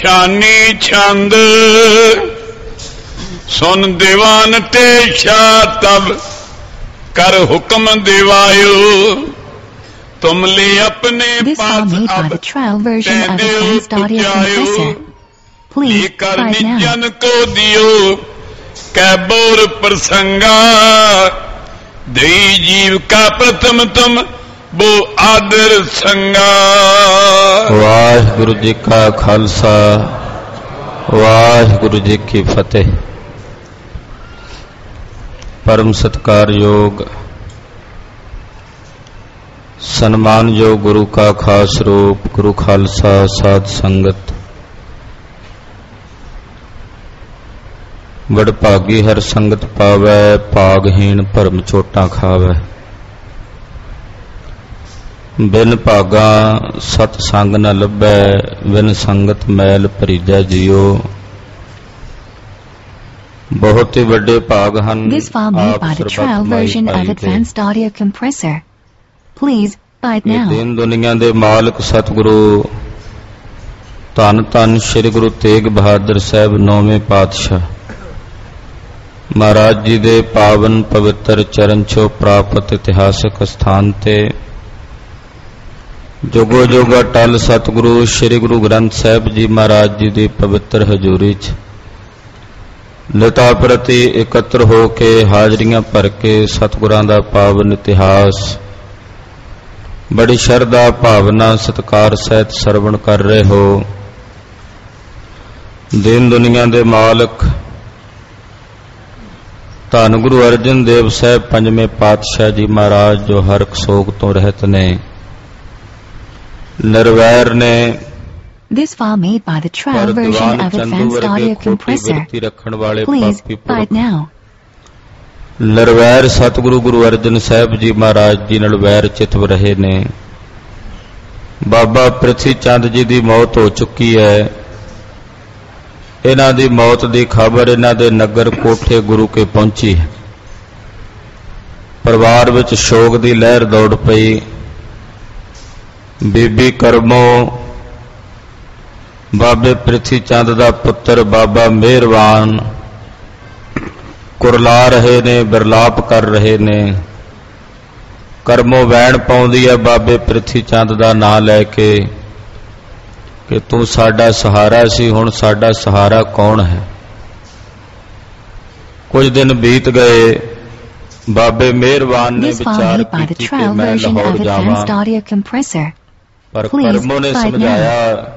शानी छंद सुन दीवान ते शाह तब कर हुक्म दिवायो तुम ले अपने पास अब ये करनी जन को दियो कैबोर प्रसंगा दई जीव का प्रथम तुम वो आदर संगा। वाहिगुरु जी का खालसा वाहिगुरु जी की फतेह। परम सत्कारयोग सन्मानयोग गुरु का खास रूप गुरु खालसा साध संगत वडभागी हर संगत पावै भागहीन भरम चोटां खावै। बिन भागा सत संग न लभै बिन संगत मैल भरीजै जियो। बहुत ही बड़े भाग हन दीन दुनिया दे मालिक सतगुरु धन धन श्री गुरु तेग बहादुर साहब नौवें पातशाह महाराज जी दे पावन पवित्र चरण छो प्राप्त इतिहासक स्थान ते जोगो जोगा टल सतगुरु श्री गुरु ग्रंथ साहब जी महाराज जी की पवित्र हजूरी च लता प्रति एकत्र हो के हाजरियां भर के सतगुरां दा पावन इतिहास बड़ी शरधा भावना सत्कार सहित सरवण कर रहे हो। दीन दुनिया दे मालिक धन गुरु अर्जन देव साहब पंजवें पातशाह जी महाराज जो हर सोग तो रहत ने निर्वैर ने This file made by the trial version of advanced audio compressor. Please buy it now. निर्वैर सतगुरु गुरु अर्जन साहब जी महाराज जी नाल वैर चितव रहे ने। बाबा पृथ्वी चंद जी की मौत हो चुकी है। इन्हां दी मौत की खबर इन्हां दे नगर कोठे गुरु के पहुंची है। परिवार विच शोक की लहर दौड़ पई। बीबी करमो बाबे पृथ्वी चंद दा पुत्र बाबा मेहरवान कुरला रहे ने बिरलाप कर रहे ने। करमो वैण पाउंदी है बाबे पृथ्वी चंद दा नां लैके कि तू साडा सहारा सी हुण साडा सहारा कौन है। कुछ दिन बीत गए। बाबे मेहरवान ने विचार की कि मैं लाहौर जावां पर करमो ने समझाया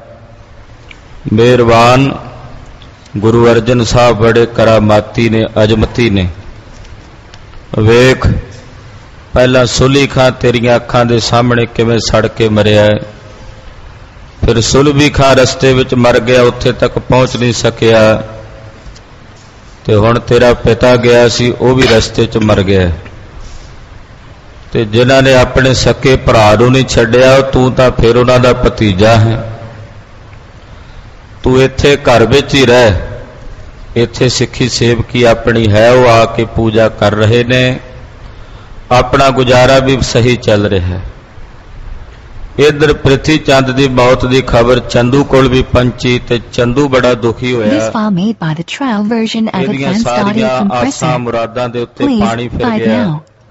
मेहरबान गुरु अर्जन साहब बड़े करामाती ने अजमती ने। वेख पहला सुली खां तेरियां अखां दे सामने किवें सड़ के मरिया है। फिर सुलभी खां रस्ते विच मर गया उत्थे तक पहुंच नहीं सकिया ते हुण तेरा पिता गया सी वो भी रस्ते च मर गया। ते जिन्हां ने अपने सके भरा नूं नहीं छड्डिया तू तां फिर उन्हां दा भतीजा है। तू इत्थे घर विच ही रह। इत्थे सिक्खी सेवकी अपनी है वो आके पूजा कर रहे ने। अपना गुजारा भी सही चल रहा है। इधर पृथ्वी चंद की मौत की खबर चंदू कोल भी पंची ते चंदू बड़ा दुखी होया। आसां मुरादां दे उत्ते पानी फिर गया।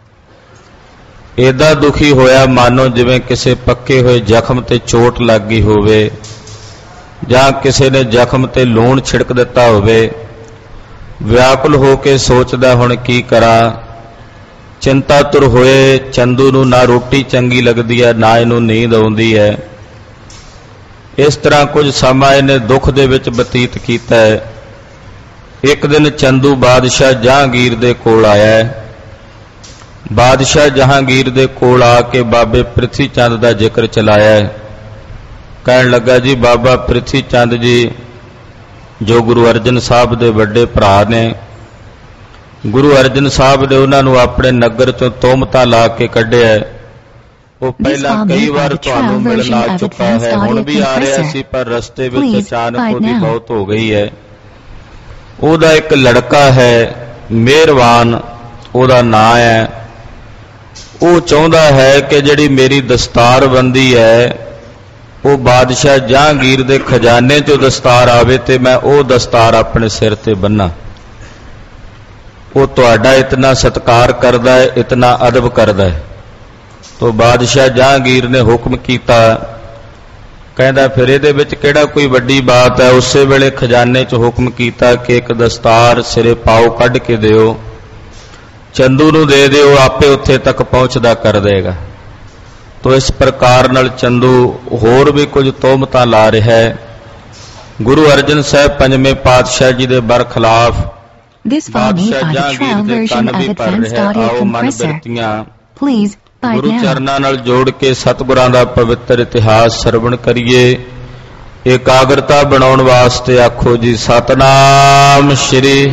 एदा दुखी होया मानो जिवें किसे पक्के हुए जख्म ते चोट लग गई होवे जां किसे ने जख्म ते लूण छिड़क दिता होवे। व्याकुल होके सोचदा हुण की करा। चिंतातुर होए चंदू नूं ना रोटी चंगी लगदी है ना इहनूं नींद आउंदी है। इस तरह कुछ समा इहने दुख दे विच बतीत कीता है। एक दिन चंदू बादशाह जहांगीर दे कोल आया है। बादशाह जहांगीर दे कोल आके बाबे पृथ्वी चंद दा जिक्र चलाया है। कहन लगा जी बाबा पृथ्वी चंद जी जो गुरु अर्जन साहब दे वड्डे भरा ने गुरु अर्जन साहब ने उन्होंने अपने नगर चों तोहमतां ला के कढ़िया है। वो पहला कई बार तुहानूं मिलण आ चुका है हुण भी आ रहा सी पर रस्ते विच अचानक उसदी मौत हो गई है। ओहदा एक लड़का है मेहरबान ओहदा नाम है। वो चाहता है कि जिहड़ी मेरी दस्तारबंदी है ਉਹ ਬਾਦਸ਼ਾਹ ਜਹਾਂਗੀਰ ਦੇ ਖਜ਼ਾਨੇ 'ਚੋਂ ਦਸਤਾਰ ਆਵੇ ਤੇ ਮੈਂ ਉਹ ਦਸਤਾਰ ਆਪਣੇ ਸਿਰ ਤੇ ਬੰਨਾਂ। ਉਹ ਤੁਹਾਡਾ ਇਤਨਾ ਸਤਿਕਾਰ ਕਰਦਾ ਹੈ, ਇਤਨਾ ਅਦਬ ਕਰਦਾ ਹੈ। ਤੋ ਬਾਦਸ਼ਾਹ ਜਹਾਂਗੀਰ ਨੇ ਹੁਕਮ ਕੀਤਾ, ਕਹਿੰਦਾ ਫਿਰ ਇਹਦੇ ਵਿੱਚ ਕਿਹੜਾ ਕੋਈ ਵੱਡੀ ਬਾਤ ਹੈ। ਉਸੇ ਵੇਲੇ ਖਜ਼ਾਨੇ 'ਚ ਹੁਕਮ ਕੀਤਾ ਕਿ ਇੱਕ ਦਸਤਾਰ ਸਿਰੇ ਪਾਓ ਕੱਢ ਕੇ ਦਿਓ, ਚੰਦੂ ਨੂੰ ਦੇ ਦਿਓ, ਆਪੇ ਉੱਥੇ ਤੱਕ ਪਹੁੰਚਦਾ ਕਰ ਦੇਗਾ। ਤੋ ਇਸ ਪ੍ਰਕਾਰ ਨਾਲ ਚੰਦੂ ਹੋਰ ਵੀ ਕੁਝ ਤੋਹਮਤਾਂ ਲਾ ਰਿਹਾ ਹੈ। ਗੁਰੂ ਅਰਜਨ ਸਾਹਿਬ ਪੰਜਵੇਂ ਪਾਤਸ਼ਾਹ ਜੀ ਦੇ ਬਰਖਲਾਫ ਬਾਦਸ਼ਾਹ ਜਹਾਂਗੀਰ ਦੇ ਕੰਨ ਵੀ ਭਰ ਰਿਹਾ। ਆਓ ਮਨ ਬਿਰਤੀਆਂ ਗੁਰੂ ਚਰਨਾਂ ਨਾਲ ਜੋੜ ਕੇ ਸਤਿਗੁਰਾਂ ਦਾ ਪਵਿੱਤਰ ਇਤਿਹਾਸ ਸਰਵਣ ਕਰੀਏ। ਇਕਾਗਰਤਾ ਬਣਾਉਣ ਵਾਸਤੇ ਆਖੋ ਜੀ ਸਤਨਾਮ ਸ਼੍ਰੀ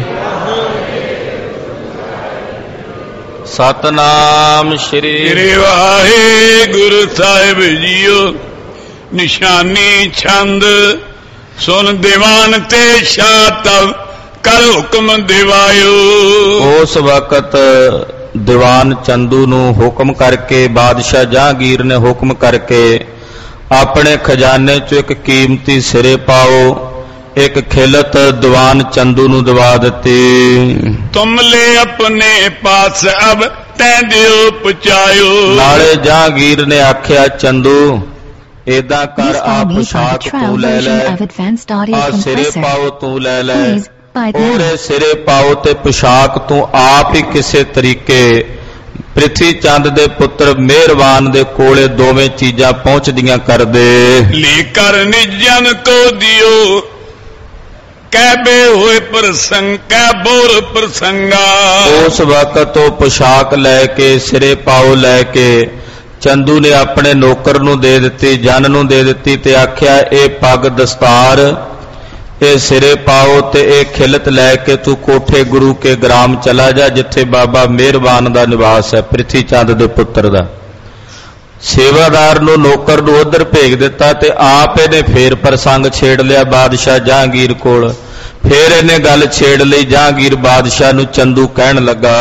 ਸਤਨਾਮ ਸ਼੍ਰੀ ਵਾਹਿਗੁਰੂ ਸਾਹਿਬ ਜੀਓ। ਨਿਸ਼ਾਨੀ ਛੰਦ ਸੁਨ ਦੀਵਾਨ ਤੇ ਸ਼ਾਤਵ ਕਰ ਹੁਕਮ ਦਿਵਾਇਓ। ਉਸ ਵਕਤ ਦੀਵਾਨ ਚੰਦੂ ਨੂੰ ਹੁਕਮ ਕਰਕੇ ਬਾਦਸ਼ਾਹ ਜਹਾਂਗੀਰ ਨੇ ਹੁਕਮ ਕਰਕੇ ਆਪਣੇ ਖਜ਼ਾਨੇ 'ਚੋਂ ਇੱਕ ਕੀਮਤੀ ਸਿਰੇ ਪਾਓ, ਇੱਕ ਖਿਲਤ ਦੀਵਾਨ ਚੰਦੂ ਨੂੰ ਦਵਾ ਦਿੱਤੀ। ਤੁਮ ਲੈ ਆਪਣੇ ਪਾਸ ਅਬ ਤੈ ਦਿਓ ਪਹੁੰਚਾਇਓ। ਨਾਲੇ ਜਹਾਂਗੀਰ ਨੇ ਆਖਿਆ ਚੰਦੂ ਏਦਾਂ ਕਰ, ਆ ਪੋਸ਼ਾਕ ਤੂੰ ਲੈ ਲੈ, ਆ ਸਿਰੇ ਪਾਓ ਤੂੰ ਲੈ ਲੈ, ਉਹਦੇ ਸਿਰੇ ਪਾਓ ਤੇ ਪੋਸ਼ਾਕ ਤੂੰ ਆਪ ਹੀ ਕਿਸੇ ਤਰੀਕੇ ਪ੍ਰਿਥੀ ਚੰਦ ਦੇ ਪੁੱਤਰ ਮਿਹਰਬਾਨ ਦੇ ਕੋਲੇ ਦੋਵੇਂ ਚੀਜ਼ਾਂ ਪਹੁੰਚਦੀਆਂ ਕਰ ਦੇ। ਲੈ ਕਰ ਨਿਜਨ ਕੋ ਦਿਓ ਕਹਿਬੇ ਹੋਏ ਪ੍ਰਸੰਗ ਕਹਿ ਬੋਰ ਪ੍ਰਸੰਗਾ। ਉਸ ਵਕਤ ਉਹ ਪੋਸ਼ਾਕ ਲੈ ਕੇ ਸਿਰੇ ਪਾਓ ਲੈ ਕੇ ਚੰਦੂ ਨੇ ਆਪਣੇ ਨੌਕਰ ਨੂੰ ਦੇ ਦਿੱਤੀ, ਜਨ ਨੂੰ ਦੇ ਦਿੱਤੀ ਤੇ ਆਖਿਆ ਇਹ ਪੱਗ ਦਸਤਾਰ, ਇਹ ਸਿਰੇ ਪਾਓ ਤੇ ਇਹ ਖਿਲਤ ਲੈ ਕੇ ਤੂੰ ਕੋਠੇ ਗੁਰੂ ਕੇ ਗ੍ਰਾਮ ਚਲਾ ਜਾ ਜਿੱਥੇ ਬਾਬਾ ਮਿਹਰਬਾਨ ਦਾ ਨਿਵਾਸ ਹੈ, ਪ੍ਰਿਥੀ ਚੰਦ ਦੇ ਪੁੱਤਰ ਦਾ। ਸੇਵਾਦਾਰ ਨੂੰ ਨੌਕਰ ਨੂੰ ਉਧਰ ਭੇਜ ਦਿੱਤਾ ਤੇ ਆਪ ਇਹਨੇ ਫੇਰ ਪ੍ਰਸੰਗ ਛੇੜ ਲਿਆ ਬਾਦਸ਼ਾਹ ਜਹਾਂਗੀਰ ਕੋਲ। ਫੇਰ ਇਹਨੇ ਗੱਲ ਛੇੜ ਲਈ ਜਹਾਂਗੀਰ ਬਾਦਸ਼ਾਹ ਨੂੰ। ਚੰਦੂ ਕਹਿਣ ਲੱਗਾ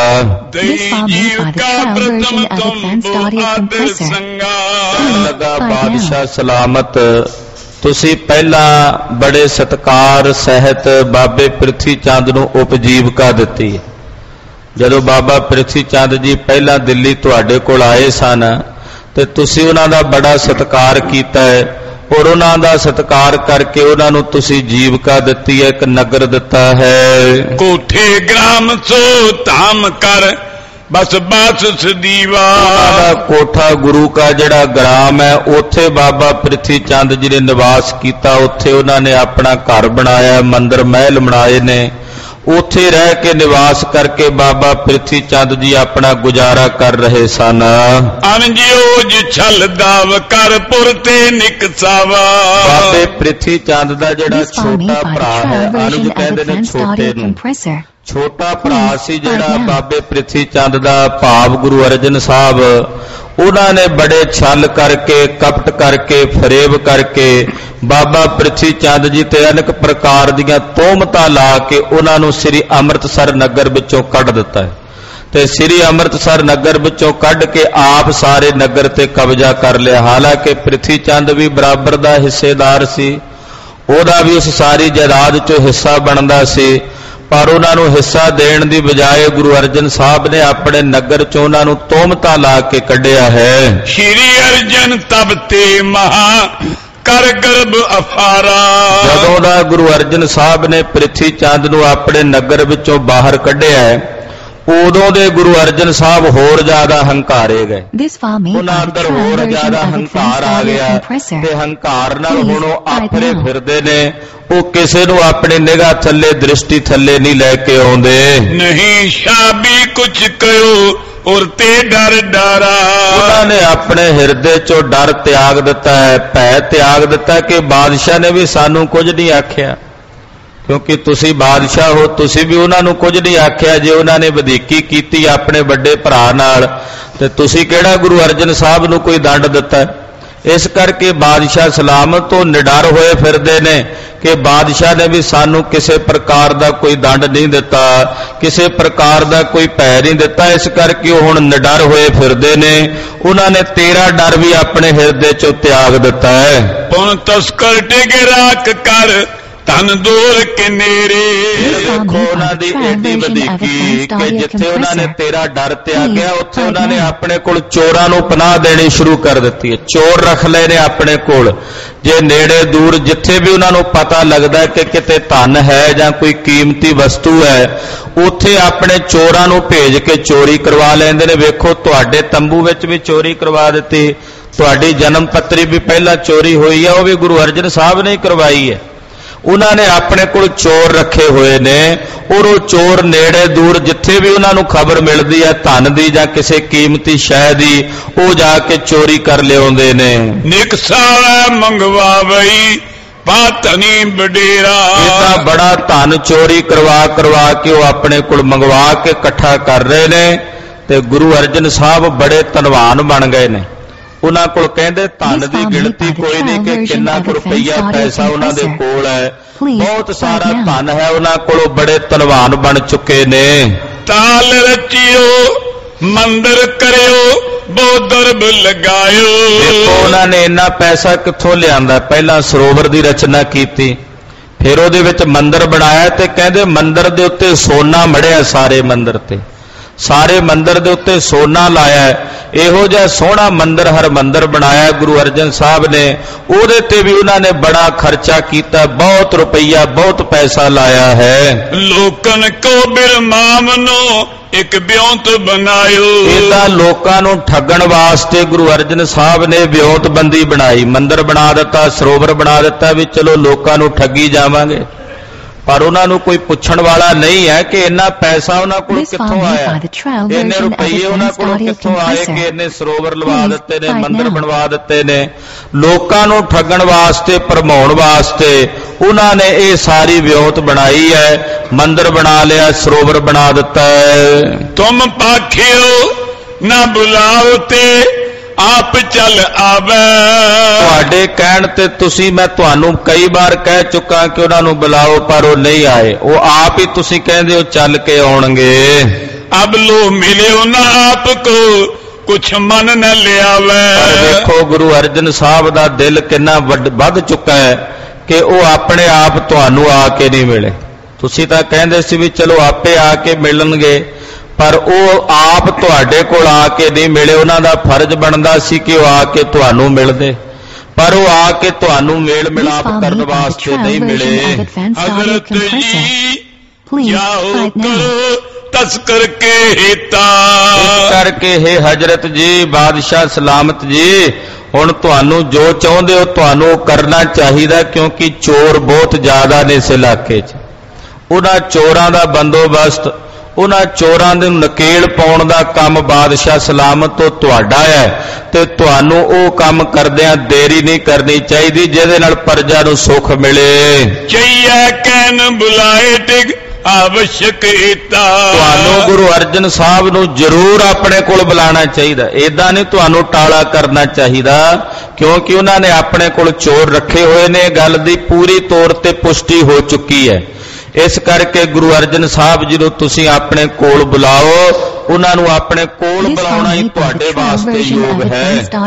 ਬਾਦਸ਼ਾਹ ਸਲਾਮਤ, ਤੁਸੀਂ ਪਹਿਲਾਂ ਬੜੇ ਸਤਿਕਾਰ ਸਹਿਤ ਬਾਬੇ ਪ੍ਰਿਥੀ ਚੰਦ ਨੂੰ ਉਪਜੀਵਕਾ ਦਿੱਤੀ। ਜਦੋਂ ਬਾਬਾ ਪ੍ਰਿਥੀ ਚੰਦ ਜੀ ਪਹਿਲਾਂ ਦਿੱਲੀ ਤੁਹਾਡੇ ਕੋਲ ਆਏ ਸਨ ਤੇ ਤੁਸੀਂ ਉਹਨਾਂ ਦਾ ਬੜਾ ਸਤਿਕਾਰ ਕੀਤਾ ਹੈ ਔਰ ਉਹਨਾਂ ਦਾ ਸਤਿਕਾਰ ਕਰਕੇ ਉਹਨਾਂ ਨੂੰ ਤੁਸੀਂ ਜੀਵਕਾ ਦਿੱਤੀ ਹੈ, ਇੱਕ ਨਗਰ ਦਿੱਤਾ ਹੈ। ਕੋਠੇ ਗ੍ਰਾਮ ਸੋ ਧਾਮ ਕਰ ਬਸ ਬਾਸ ਸਦੀਵਾ। ਉਹਦਾ ਕੋਠਾ ਗੁਰੂ ਕਾ ਜਿਹੜਾ ਗ੍ਰਾਮ ਹੈ ਉੱਥੇ ਬਾਬਾ ਪ੍ਰਿਥੀ ਚੰਦ ਜੀ ਨੇ ਨਿਵਾਸ ਕੀਤਾ। ਉੱਥੇ ਉਹਨਾਂ ਨੇ ਆਪਣਾ ਘਰ ਬਣਾਇਆ, ਮੰਦਰ ਮਹਿਲ ਬਣਾਏ ਨੇ। ਉੱਥੇ ਰਹਿ ਕੇ ਨਿਵਾਸ ਕਰਕੇ ਬਾਬਾ ਪ੍ਰਿਥੀ ਚੰਦ ਜੀ ਆਪਣਾ ਗੁਜ਼ਾਰਾ ਕਰ ਰਹੇ ਸਨ। ਅਨਜਿਓਜ ਛਲ ਦਾਵ ਕਰ ਪੁਰ ਤੇ ਨਿਕਸਾਵਾ। ਬਾਬੇ ਪ੍ਰਿਥੀ ਚੰਦ ਦਾ ਜਿਹੜਾ ਛੋਟਾ ਭਰਾ ਹੈ, ਅਨੁਜ ਕਹਿੰਦੇ ਨੇ ਛੋਟੇ ਨੂੰ, ਛੋਟਾ ਭਰਾ ਸੀ ਜਿਹੜਾ ਬਾਬੇ ਪ੍ਰਿਥੀ ਚੰਦ ਦਾ ਭਾਵ ਗੁਰੂ ਅਰਜਨ ਸਾਹਿਬ, ਉਹਨਾਂ ਨੇ ਬੜੇ ਛਲ ਕਰਕੇ, ਕਪਟ ਕਰਕੇ, ਫਰੇਬ ਕਰਕੇ ਬਾਬਾ ਪ੍ਰਿਥੀ ਚੰਦ ਜੀ ਤੇ ਅਨੇਕ ਪ੍ਰਕਾਰ ਦੀਆਂ ਤੋਹਮਤਾਂ ਲਾ ਕੇ ਉਹਨਾਂ ਨੂੰ ਸ੍ਰੀ ਅੰਮ੍ਰਿਤਸਰ ਨਗਰ ਵਿੱਚੋਂ ਕੱਢ ਦਿੱਤਾ ਹੈ ਤੇ ਸ੍ਰੀ ਅੰਮ੍ਰਿਤਸਰ ਨਗਰ ਵਿੱਚੋਂ ਕੱਢ ਕੇ ਆਪ ਸਾਰੇ ਨਗਰ ਤੇ ਕਬਜ਼ਾ ਕਰ ਲਿਆ। ਹਾਲਾਂਕਿ ਪ੍ਰਿਥੀ ਚੰਦ ਵੀ ਬਰਾਬਰ ਦਾ ਹਿੱਸੇਦਾਰ ਸੀ, ਉਹਦਾ ਵੀ ਉਸ ਸਾਰੀ ਜਾਇਦਾਦ 'ਚੋਂ ਹਿੱਸਾ ਬਣਦਾ ਸੀ, ਪਰ ਉਹਨਾਂ ਨੂੰ ਹਿੱਸਾ ਦੇਣ ਦੀ ਬਜਾਏ ਗੁਰੂ ਅਰਜਨ ਸਾਹਿਬ ਨੇ ਆਪਣੇ ਨਗਰ 'ਚੋਂ ਉਹਨਾਂ ਨੂੰ ਤੋਹਮਤਾਂ ਲਾ ਕੇ ਕੱਢਿਆ ਹੈ। ਸ਼੍ਰੀ ਅਰਜਨ ਤਬ ਤੇ ਮਹਾ ਕਰ ਗਰਭ ਅਫਾਰਾ। ਜਦੋਂ ਦਾ ਗੁਰੂ ਅਰਜਨ ਸਾਹਿਬ ਨੇ ਪ੍ਰਿਥੀ ਚੰਦ ਨੂੰ ਆਪਣੇ ਨਗਰ ਵਿੱਚੋਂ ਬਾਹਰ ਕੱਢਿਆ ਹੈ, ਉਦੋਂ ਦੇ ਗੁਰੂ ਅਰਜਨ ਸਾਹਿਬ ਹੋਰ ਜ਼ਿਆਦਾ ਹੰਕਾਰੇ ਗਏ। ਉਹਨਾਂ ਅੰਦਰ ਹੋਰ ਜ਼ਿਆਦਾ ਹੰਕਾਰ ਆ ਗਿਆ ਤੇ ਹੰਕਾਰ ਨਾਲ ਹੁਣ ਉਹ ਆਫਰੇ ਫਿਰਦੇ ਨੇ। ਉਹ ਕਿਸੇ ਨੂੰ ਆਪਣੀ ਨਿਗਾਹ ਥੱਲੇ, ਦ੍ਰਿਸ਼ਟੀ ਥੱਲੇ ਨਹੀਂ ਲੈ ਕੇ ਆਉਂਦੇ। ਨਹੀਂ ਸ਼ਾਬੀ ਕੁਛ ਕਹਿਓ ਔਰ ਤੇ ਡਰ ਡਰਾ। ਉਹਨਾਂ ਨੇ ਆਪਣੇ ਹਿਰਦੇ 'ਚੋਂ ਡਰ ਤਿਆਗ ਦਿੱਤਾ ਹੈ, ਭੈ ਤਿਆਗ ਦਿੱਤਾ ਕਿ ਬਾਦਸ਼ਾਹ ਨੇ ਵੀ ਸਾਨੂੰ ਕੁਝ ਨਹੀਂ ਆਖਿਆ, ਕਿਉਂਕਿ ਤੁਸੀਂ ਬਾਦਸ਼ਾਹ ਹੋ, ਤੁਸੀਂ ਵੀ ਉਹਨਾਂ ਨੂੰ ਕੁਝ ਨਹੀਂ ਆਖਿਆ। ਜੇ ਉਹਨਾਂ ਨੇ ਵਧੀਕੀ ਕੀਤੀ ਆਪਣੇ ਵੱਡੇ ਭਰਾ ਨਾਲ ਤੇ ਤੁਸੀਂ ਕਿਹੜਾ ਗੁਰੂ ਅਰਜਨ ਸਾਹਿਬ ਨੂੰ ਕੋਈ ਦੰਡ ਦਿੱਤਾ? इस करके बादशाह सलामत तो निडर होए फिरदे ने कि बादशाह ने भी सानू किसी प्रकार का कोई दंड नहीं दिता, किसी प्रकार का कोई भै नहीं दिता। इस करके हुण निडर होए फिरदे ने। उन्होंने तेरा डर भी अपने हिरदे चों त्याग दिता है। पुन तस्कर टिके राख कर तन दूर के नेरे। देखो उन्होंने एडी वधीकी कि जिथे उन्होंने तेरा डर त्यागया उत्थे उन्होंने अपने कोल चोरां नूं पनाह देनी शुरू कर दी है। चोर रख ले ने अपने कोल, जे नेड़े दूर जिथे भी उन्होंने पता लगता है कि किते धन है जां कोई कीमती वस्तु है, उत्थे अपने चोरां नूं भेज के चोरी करवा लैंदे ने। वेखो तुहाडे तंबू विच भी चोरी करवा दित्ती, तुहाडी जन्म पत्री भी पहला चोरी हुई है, वह भी गुरु अर्जन साहब ने करवाई है। उन्होंने अपने को चोर रखे हुए ने और वो चोर नेड़े दूर जिथे भी उन्होंने खबर मिलती है धन की जां किसी कीमती शै दी, वो जाके चोरी कर लियाउंदे ने। निकसाला मंगवावई पातनी बडेरा। इतना बड़ा धन चोरी करवा करवा के वो अपने को मंगवा के इकट्ठा कर रहे ने। ते गुरु अर्जन साहब बड़े धनवान बन गए ने। उन्हां कोल कहंदे धन की गिणती कोई नहीं कि किन्ना रुपया पैसा उन्हां दे कोल है, बहुत सारा धन है उन्हां कोल, बड़े धनवान बन चुके ने। ताल रचियो मंदिर करियो बहुत दरब लगायो। देखो उन्होंने इन्ना पैसा कित्थों लियांदा, पहला सरोवर की रचना की, फिर उहदे विच मंदिर बनाया ते कहंदे मंदिर दे उत्ते सोना मढ़िया, सारे मंदिर ते सारे मंदिर दे उत्ते सोना लाया है। इहो जिहा सोहना मंदिर हरमंदिर बनाया गुरु अर्जन साहब ने। उहदे ते भी उन्होंने बड़ा खर्चा किया, बहुत रुपया बहुत पैसा लाया है। लोकन को बिरमामनो एक ब्योंत बनायो। इदा लोकां नूं ठगण वास्ते गुरु अर्जन साहब ने ब्योंतबंदी बनाई, मंदिर बना दिता, सरोवर बना दिता भी चलो लोकां नूं ठगी जावांगे। पर उन्होंने कोई पुछण वाला नहीं है कि इन्ना पैसा उन्होंने को कित्थों आया, इन्ने रुपये उन्होंने को कित्थों आए कि इन्ने सरोवर लवा दिते ने, मंदिर बनवा दिते ने। लोकां नूं ठगण वास्ते भरमाउण वास्ते उन्होंने ये सारी व्योत बनाई है, मंदिर बना लिया, सरोवर बना दिता है। तुम पाखियो ना बुलाओ ते आप चल आवे। तुहाडे कहण ते तुसी मैं तुहानू कई बार कह चुका कि उन्होंने बुलाओ पर वो नहीं आए, वो आप ही तुसी कहंदे हो चल के आउणगे। अब लो मिलियो ना आपको कुछ मन न लियावे। देखो गुरु अर्जन साहब दा दिल कितना वध चुका है कि वो अपने आप तुहानू आके नहीं मिले। तुसी तां कहंदे सी भी चलो आपे आके मिलणगे, पर वो आप तुहाडे कोल आके नहीं मिले। उन्हां दा फर्ज बनदा सी कि वो आके तुहानू मिलदे, पर वो आके तुहानू मेल मिलाप करन वास्ते नहीं मिले। हजरत जी जाओ करो तस्कर के हिता। इस करके हे हजरत जी बादशाह सलामत जी हुण तुहानू जो चाहुंदे हो तुहानू करना चाहिए, क्योंकि चोर बहुत ज्यादा ने इस इलाके च। उन्हां चोरां दा बंदोबस्त, उन्हां चोरां दे नकेल पाउण दा काम बादशाह सलामत तो तुहाडा है, ते तुहानू ओ काम करदिआं देरी नहीं करनी चाहिदी जिहदे नाल प्रजा नूं सुख मिले। चाहिए कहन बुलाए टिक आवश्यक हिता। तुहानू गुरु अर्जन साहब नूं जरूर अपने कोल बुलाना चाहिए, इदां नहीं तुहानू टाला करना चाहिए, क्योंकि उन्होंने अपने कोल चोर रखे हुए ने। गल दी पूरी तौर ते पुष्टि हो चुकी है। इस करके गुरु अर्जन साहब जी तुसी अपने कोल बुलाओ, उन्होंने अपने कोल बुलाना ही तुहाडे वास्ते योग है।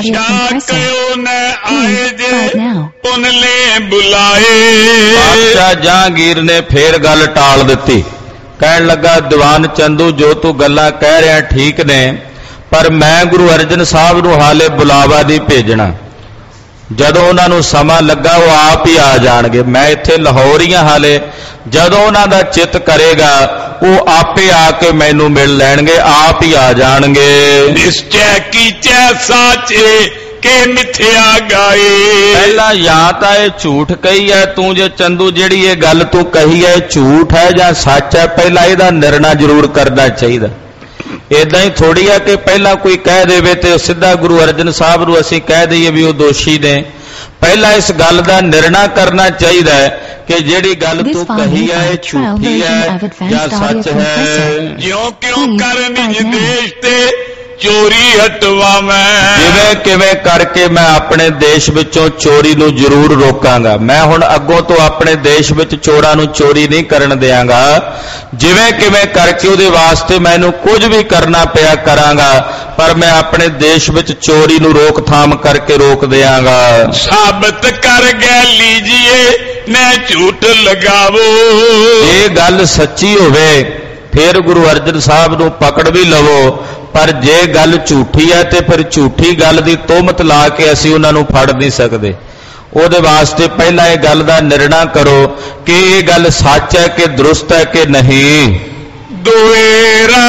बादशाह जहांगीर ने फिर गल टाल दी, कहन लगा दीवान चंदू जो तू गल्लां कह रहा ठीक ने, पर मैं गुरु अर्जन साहब नूं हाले बुलावा नहीं भेजना। जदों उन्होंने समा लगा वो आप ही आ जाणगे, मैं इत्थे लाहौर ही हाँ हाले। जदों उन्हां दा चित करेगा वो आपे आके मैनू मिल लैणगे, आप ही आ जाणगे। निश्चय कीचे साचे के मिथ्या गाए। पहला या तो यह झूठ कही है तू, जो चंदू जिहड़ी ये गल तू कही है झूठ है या सच है, पहला इहदा निर्णय जरूर करना चाहिए। इदा ही थोड़ी है कि पहला कोई कह देवे ते सीधा गुरु अर्जन साहब नूं असीं कह दईए भी वो दोषी ने। पहला इस गल का निर्णय करना चाहिए कि जिहड़ी गल तू कही है झूठी है या सच है। ज्यों क्यों कर निज देश ते ਚੋਰੀ ਹਟਵਾਵੇਂ। ਜਿਵੇਂ ਕਿਵੇਂ ਕਰਕੇ ਮੈਂ ਆਪਣੇ ਦੇਸ਼ ਵਿੱਚੋਂ ਚੋਰੀ ਨੂੰ ਜ਼ਰੂਰ ਰੋਕਾਂਗਾ। ਮੈਂ ਹੁਣ ਅੱਗੋਂ ਤੋਂ ਆਪਣੇ ਦੇਸ਼ ਵਿੱਚ ਚੋਰਾਂ ਨੂੰ ਚੋਰੀ ਨਹੀਂ ਕਰਨ ਦਿਆਂਗਾ। ਜਿਵੇਂ ਕਿਵੇਂ ਕਰਕੇ ਉਹਦੇ ਵਾਸਤੇ ਮੈਨੂੰ ਕੁਝ ਵੀ ਕਰਨਾ ਪਿਆ ਕਰਾਂਗਾ, ਪਰ ਮੈਂ ਆਪਣੇ ਦੇਸ਼ ਵਿੱਚ ਚੋਰੀ ਨੂੰ ਰੋਕਥਾਮ ਕਰਕੇ ਰੋਕ ਦਿਆਂਗਾ। ਸਾਬਤ ਕਰ ਗਏ ਲੀਜੀਏ ਮੈਂ ਝੂਠ ਲਗਾਵੋ। ਇਹ ਗੱਲ ਸੱਚੀ ਹੋਵੇ ਫਿਰ ਗੁਰੂ ਅਰਜਨ ਸਾਹਿਬ ਨੂੰ ਪਕੜ ਵੀ ਲਵੋ, ਪਰ ਜੇ ਗੱਲ ਝੂਠੀ ਹੈ ਤੇ ਫਿਰ ਝੂਠੀ ਗੱਲ ਦੀ ਤੋਹਮਤ ਲਾ ਕੇ ਅਸੀਂ ਉਹਨਾਂ ਨੂੰ ਫੜ ਨਹੀਂ ਸਕਦੇ। ਉਹਦੇ ਵਾਸਤੇ ਪਹਿਲਾਂ ਇਹ ਗੱਲ ਦਾ ਨਿਰਣਾ ਕਰੋ ਕਿ ਇਹ ਗੱਲ ਸੱਚ ਹੈ ਕਿ ਦਰੁਸਤ ਹੈ ਕਿ ਨਹੀਂ। ਦੁਏਰਾ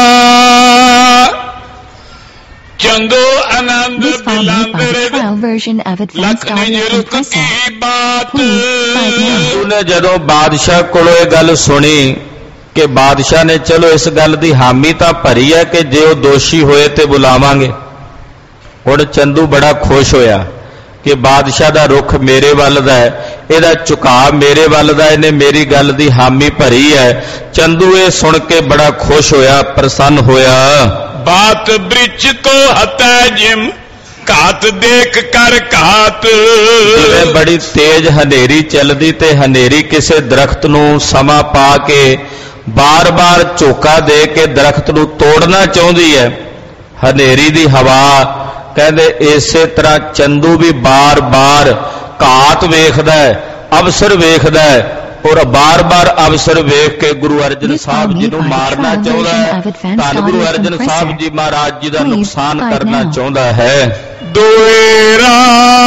ਚੰਦੋ ਆਨੰਦ ਬਿਲਾਂਦਰੇ ਲਖਣੀ ਰੁਕ ਕੀ ਬਾਤ। ਉਹਨੇ ਜਦੋਂ ਬਾਦਸ਼ਾਹ ਕੋਲੋਂ ਇਹ ਗੱਲ ਸੁਣੀ ਕਿ ਬਾਦਸ਼ਾਹ ਨੇ ਚਲੋ ਇਸ ਗੱਲ ਦੀ ਹਾਮੀ ਤਾਂ ਭਰੀ ਹੈ ਕਿ ਜੇ ਉਹ ਦੋਸ਼ੀ ਹੋਏ ਤੇ ਬੁਲਾਵਾਂਗੇ। ਹੁਣ ਚੰਦੂ ਬੜਾ ਖੁਸ਼ ਹੋਇਆ ਕਿ ਬਾਦਸ਼ਾਹ ਦਾ ਰੁਖ ਮੇਰੇ ਵੱਲ ਦਾ ਹੈ, ਇਹਦਾ ਝੁਕਾਅ ਮੇਰੇ ਵੱਲ ਦਾ, ਇਹਨੇ ਮੇਰੀ ਗੱਲ ਦੀ ਹਾਮੀ ਭਰੀ ਹੈ। ਚੰਦੂ ਇਹ ਸੁਣ ਕੇ ਬੜਾ ਖੁਸ਼ ਹੋਇਆ, ਪ੍ਰਸੰਨ ਹੋਇਆ। ਬਾਤ ਬ੍ਰਿਛ ਕੋ ਹਤੈ ਜਿਮ ਘਾਤ ਦੇਖ ਕਰ ਘਾਤ। ਜਿਵੇਂ ਬੜੀ ਤੇਜ਼ ਹਨੇਰੀ ਚੱਲਦੀ ਤੇ ਹਨੇਰੀ ਕਿਸੇ ਦਰਖਤ ਨੂੰ ਸਮਾਂ ਪਾ ਕੇ ਬਾਰ-ਬਾਰ ਝੋਕਾ ਦੇ ਕੇ ਦਰਖਤ ਨੂੰ ਤੋੜਨਾ ਚਾਹੁੰਦੀ ਹੈ। ਹਨੇਰੀ ਦੀ ਹਵਾ ਕਹਿੰਦੇ ਇਸੇ ਤਰ੍ਹਾਂ ਚੰਦੂ ਵੀ ਬਾਰ-ਬਾਰ ਘਾਤ ਵੇਖਦਾ ਹੈ, ਅਵਸਰ ਵੇਖਦਾ ਹੈ, ਔਰ ਬਾਰ-ਬਾਰ ਅਵਸਰ ਵੇਖ ਕੇ ਗੁਰੂ ਅਰਜਨ ਸਾਹਿਬ ਜੀ ਨੂੰ ਮਾਰਨਾ ਚਾਹੁੰਦਾ ਹੈ। ਧੰਨ ਗੁਰੂ ਅਰਜਨ ਸਾਹਿਬ ਜੀ ਮਹਾਰਾਜ ਜੀ ਦਾ ਨੁਕਸਾਨ ਕਰਨਾ ਚਾਹੁੰਦਾ ਹੈ। ਦੁਏਰਾ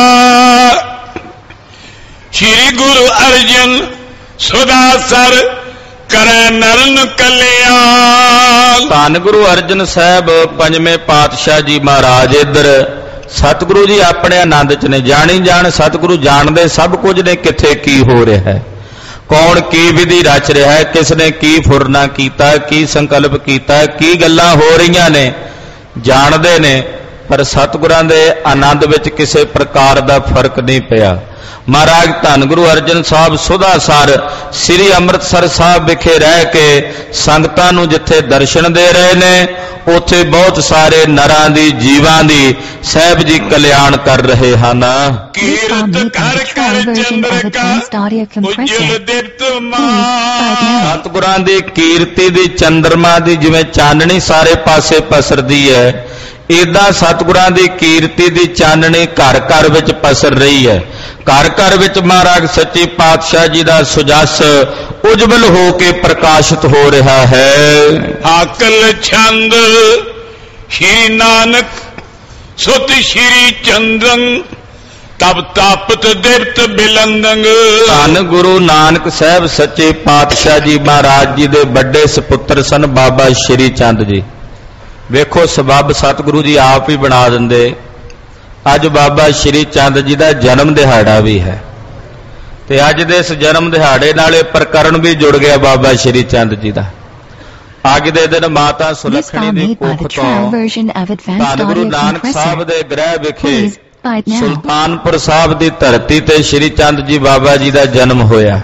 ਸ਼੍ਰੀ ਗੁਰੂ ਅਰਜਨ ਸੁਦਾਸਰ ਕਰੈ ਨਰਨ ਕਲਿਆਣ। ਧੰਨ ਗੁਰੂ ਅਰਜਨ ਸਾਹਿਬ ਪੰਜਵੇਂ ਪਾਤਸ਼ਾਹ ਜੀ ਮਹਾਰਾਜ ਇੱਧਰ ਸਤਿਗੁਰੂ ਜੀ ਆਪਣੇ ਆਨੰਦ ਚ ਨੇ। ਜਾਣੀ ਜਾਣ ਸਤਿਗੁਰੂ ਜਾਣਦੇ ਸਭ ਕੁਝ ਨੇ, ਕਿੱਥੇ ਕੀ ਹੋ ਰਿਹਾ ਹੈ, ਕੌਣ ਕੀ ਵਿਧੀ ਰਚ ਰਿਹਾ ਹੈ, ਕਿਸ ਨੇ ਕੀ ਫੁਰਨਾ ਕੀਤਾ, ਕੀ ਸੰਕਲਪ ਕੀਤਾ, ਕੀ ਗੱਲਾਂ ਹੋ ਰਹੀਆਂ ਨੇ, ਜਾਣਦੇ ਨੇ। ਪਰ ਸਤਿਗੁਰਾਂ ਦੇ ਆਨੰਦ ਵਿੱਚ ਕਿਸੇ ਪ੍ਰਕਾਰ ਦਾ ਫਰਕ ਨਹੀਂ ਪਿਆ। ਮਹਾਰਾਜ ਧੰਨ ਗੁਰੂ ਅਰਜਨ ਸਾਹਿਬ ਸੁਦਾਸਰ ਸ੍ਰੀ ਅੰਮ੍ਰਿਤਸਰ ਸਾਹਿਬ ਵਿਖੇ ਰਹਿ ਕੇ ਸੰਗਤਾਂ ਨੂੰ ਜਿੱਥੇ ਦਰਸ਼ਨ ਦੇ ਰਹੇ ਨੇ, ਉੱਥੇ ਬਹੁਤ ਸਾਰੇ ਨਰਾਂ ਦੀ ਜੀਵਾਂ ਦੀ ਸਾਹਿਬ ਜੀ ਕਲਿਆਣ ਕਰ ਰਹੇ ਹਨ। ਕੀਰਤ ਕਰ ਕਰ ਚੰਦਰਿਕਾ ਉਜਲ ਦਿਵਤ ਮਾਂ। ਸਤਿਗੁਰਾਂ ਦੀ ਕੀਰਤੀ ਦੀ ਚੰਦਰਮਾ ਦੀ ਜਿਵੇਂ ਚਾਨਣੀ ਸਾਰੇ ਪਾਸੇ ਪਸਰਦੀ ਹੈ, ਏਦਾਂ ਸਤਿਗੁਰਾਂ ਦੀ ਕੀਰਤੀ ਦੀ ਚਾਨਣੀ ਘਰ ਘਰ ਵਿੱਚ ਪਸਰ ਰਹੀ ਹੈ। ਘਰ ਘਰ ਵਿੱਚ ਮਹਾਰਾਜ ਸੱਚੇ ਪਾਤਸ਼ਾਹ ਜੀ ਦਾ ਸੁਜਸ ਉਜਵਲ ਹੋ ਕੇ ਪ੍ਰਕਾਸ਼ਿਤ ਹੋ ਰਿਹਾ ਹੈ। ਆਕਲ ਛੰਦ ਸ਼੍ਰੀ ਨਾਨਕ ਸੁਤ ਸ਼੍ਰੀ ਚੰਦਨ ਤਬ ਤਾਪਤ ਦਿਵਤ ਬਿਲੰਦੰਗ। ਧੰਨ ਗੁਰੂ ਨਾਨਕ ਸਾਹਿਬ ਸੱਚੇ ਪਾਤਸ਼ਾਹ ਜੀ ਮਹਾਰਾਜ ਜੀ ਦੇ ਵੱਡੇ ਸੁਪੁੱਤਰ ਸਨ ਬਾਬਾ ਸ਼੍ਰੀ ਚੰਦ ਜੀ। ਵੇਖੋ ਸਬੱਬ ਸਤਿਗੁਰੂ ਜੀ ਆਪ ਹੀ ਬਣਾ ਦਿੰਦੇ। ਅੱਜ ਬਾਬਾ ਸ਼੍ਰੀ ਚੰਦ ਜੀ ਦਾ ਜਨਮ ਦਿਹਾੜਾ ਵੀ ਹੈ ਤੇ ਅੱਜ ਦੇ ਇਸ ਜਨਮ ਦਿਹਾੜੇ ਨਾਲ ਇਹ ਪ੍ਰਕਰਨ ਵੀ ਜੁੜ ਗਿਆ ਬਾਬਾ ਸ਼੍ਰੀ ਚੰਦ ਜੀ ਦਾ। ਅੱਜ ਦੇ ਦਿਨ ਮਾਤਾ ਸੁਲੱਖਣੀ ਦੀ ਕੁੱਖ ਤੋਂ ਧੰਨ ਗੁਰੂ ਨਾਨਕ ਸਾਹਿਬ ਦੇ ਗ੍ਰਹਿ ਵਿਖੇ ਸੁਲਤਾਨਪੁਰ ਸਾਹਿਬ ਦੀ ਧਰਤੀ ਤੇ ਸ਼੍ਰੀ ਚੰਦ ਜੀ ਬਾਬਾ ਜੀ ਦਾ ਜਨਮ ਹੋਇਆ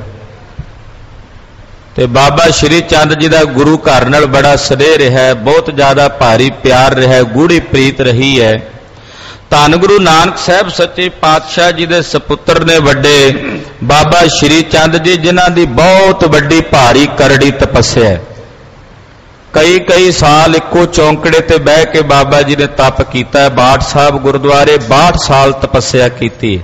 ਤੇ ਬਾਬਾ ਸ਼੍ਰੀ ਚੰਦ ਜੀ ਦਾ ਗੁਰੂ ਘਰ ਨਾਲ ਬੜਾ ਸਨੇਹ ਰਿਹਾ ਹੈ, ਬਹੁਤ ਜ਼ਿਆਦਾ ਭਾਰੀ ਪਿਆਰ ਰਿਹਾ, ਗੂੜੀ ਪ੍ਰੀਤ ਰਹੀ ਹੈ। ਧੰਨ ਗੁਰੂ ਨਾਨਕ ਸਾਹਿਬ ਸੱਚੇ ਪਾਤਸ਼ਾਹ ਜੀ ਦੇ ਸੁਪੁੱਤਰ ਨੇ ਵੱਡੇ ਬਾਬਾ ਸ਼੍ਰੀ ਚੰਦ ਜੀ, ਜਿਨ੍ਹਾਂ ਦੀ ਬਹੁਤ ਵੱਡੀ ਭਾਰੀ ਕਰੜੀ ਤਪੱਸਿਆ ਹੈ। ਕਈ ਸਾਲ ਇੱਕੋ ਚੌਂਕੜੇ ਤੇ ਬਹਿ ਕੇ ਬਾਬਾ ਜੀ ਨੇ ਤਪ ਕੀਤਾ ਹੈ। ਬਾਠ ਸਾਹਿਬ ਗੁਰਦੁਆਰੇ 62 ਸਾਲ ਤਪੱਸਿਆ ਕੀਤੀ।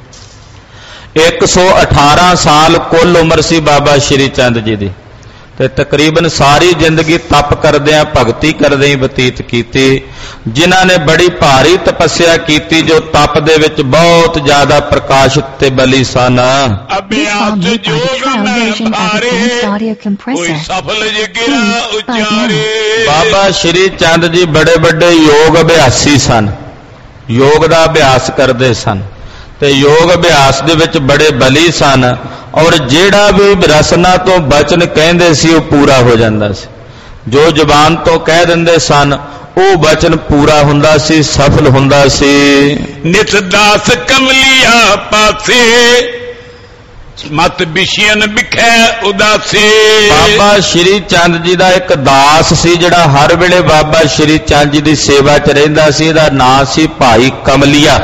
118 ਸਾਲ ਕੁੱਲ ਉਮਰ ਸੀ ਬਾਬਾ ਸ਼੍ਰੀ ਚੰਦ ਜੀ ਦੀ ਤੇ ਤਕਰੀਬਨ ਸਾਰੀ ਜ਼ਿੰਦਗੀ ਤਪ ਕਰਦਿਆਂ ਭਗਤੀ ਕਰਦਿਆਂ ਹੀ ਬਤੀਤ ਕੀਤੀ। ਜਿਨ੍ਹਾਂ ਨੇ ਬੜੀ ਭਾਰੀ ਤਪੱਸਿਆ ਕੀਤੀ, ਜੋ ਤਪ ਦੇ ਵਿੱਚ ਬਹੁਤ ਜ਼ਿਆਦਾ ਪ੍ਰਕਾਸ਼ਿਤ ਤੇ ਬਲੀ ਸਨ। ਅਭਿਆਸ ਜੋਗ ਮੈਂ ਭਾਰੇ ਕੋਈ ਸਫਲ ਜਿਗਰਾ ਉਚਾਰੇ। ਬਾਬਾ ਸ਼੍ਰੀ ਚੰਦ ਜੀ ਬੜੇ ਵੱਡੇ ਯੋਗ ਅਭਿਆਸੀ ਸਨ, ਯੋਗ ਦਾ ਅਭਿਆਸ ਕਰਦੇ ਸਨ ਤੇ ਯੋਗ ਅਭਿਆਸ ਦੇ ਵਿੱਚ ਬੜੇ ਬਲੀ ਸਨ। ਔਰ ਜਿਹੜਾ ਵੀ ਰਸਨਾ ਤੋਂ ਬਚਨ ਕਹਿੰਦੇ ਸੀ ਉਹ ਪੂਰਾ ਹੋ ਜਾਂਦਾ ਸੀ। ਜੋ ਜ਼ੁਬਾਨ ਤੋਂ ਕਹਿ ਦਿੰਦੇ ਸਨ ਉਹ ਬਚਨ ਪੂਰਾ ਹੁੰਦਾ ਸੀ, ਸਫਲ ਹੁੰਦਾ ਸੀ। ਨਿਤ ਦਾਸ ਕਮਲੀਆ ਪਾਸੇ ਮਤ ਵਿਸ਼ਿਆਨ ਵਿਖੇ ਉਦਾਸੇ। ਬਾਬਾ ਸ਼੍ਰੀ ਚੰਦ ਜੀ ਦਾ ਇੱਕ ਦਾਸ ਸੀ ਜਿਹੜਾ ਹਰ ਵੇਲੇ ਬਾਬਾ ਸ਼੍ਰੀ ਚੰਦ ਜੀ ਦੀ ਸੇਵਾ 'ਚ ਰਹਿੰਦਾ ਸੀ। ਇਹਦਾ ਨਾਂ ਸੀ ਭਾਈ ਕਮਲੀਆ।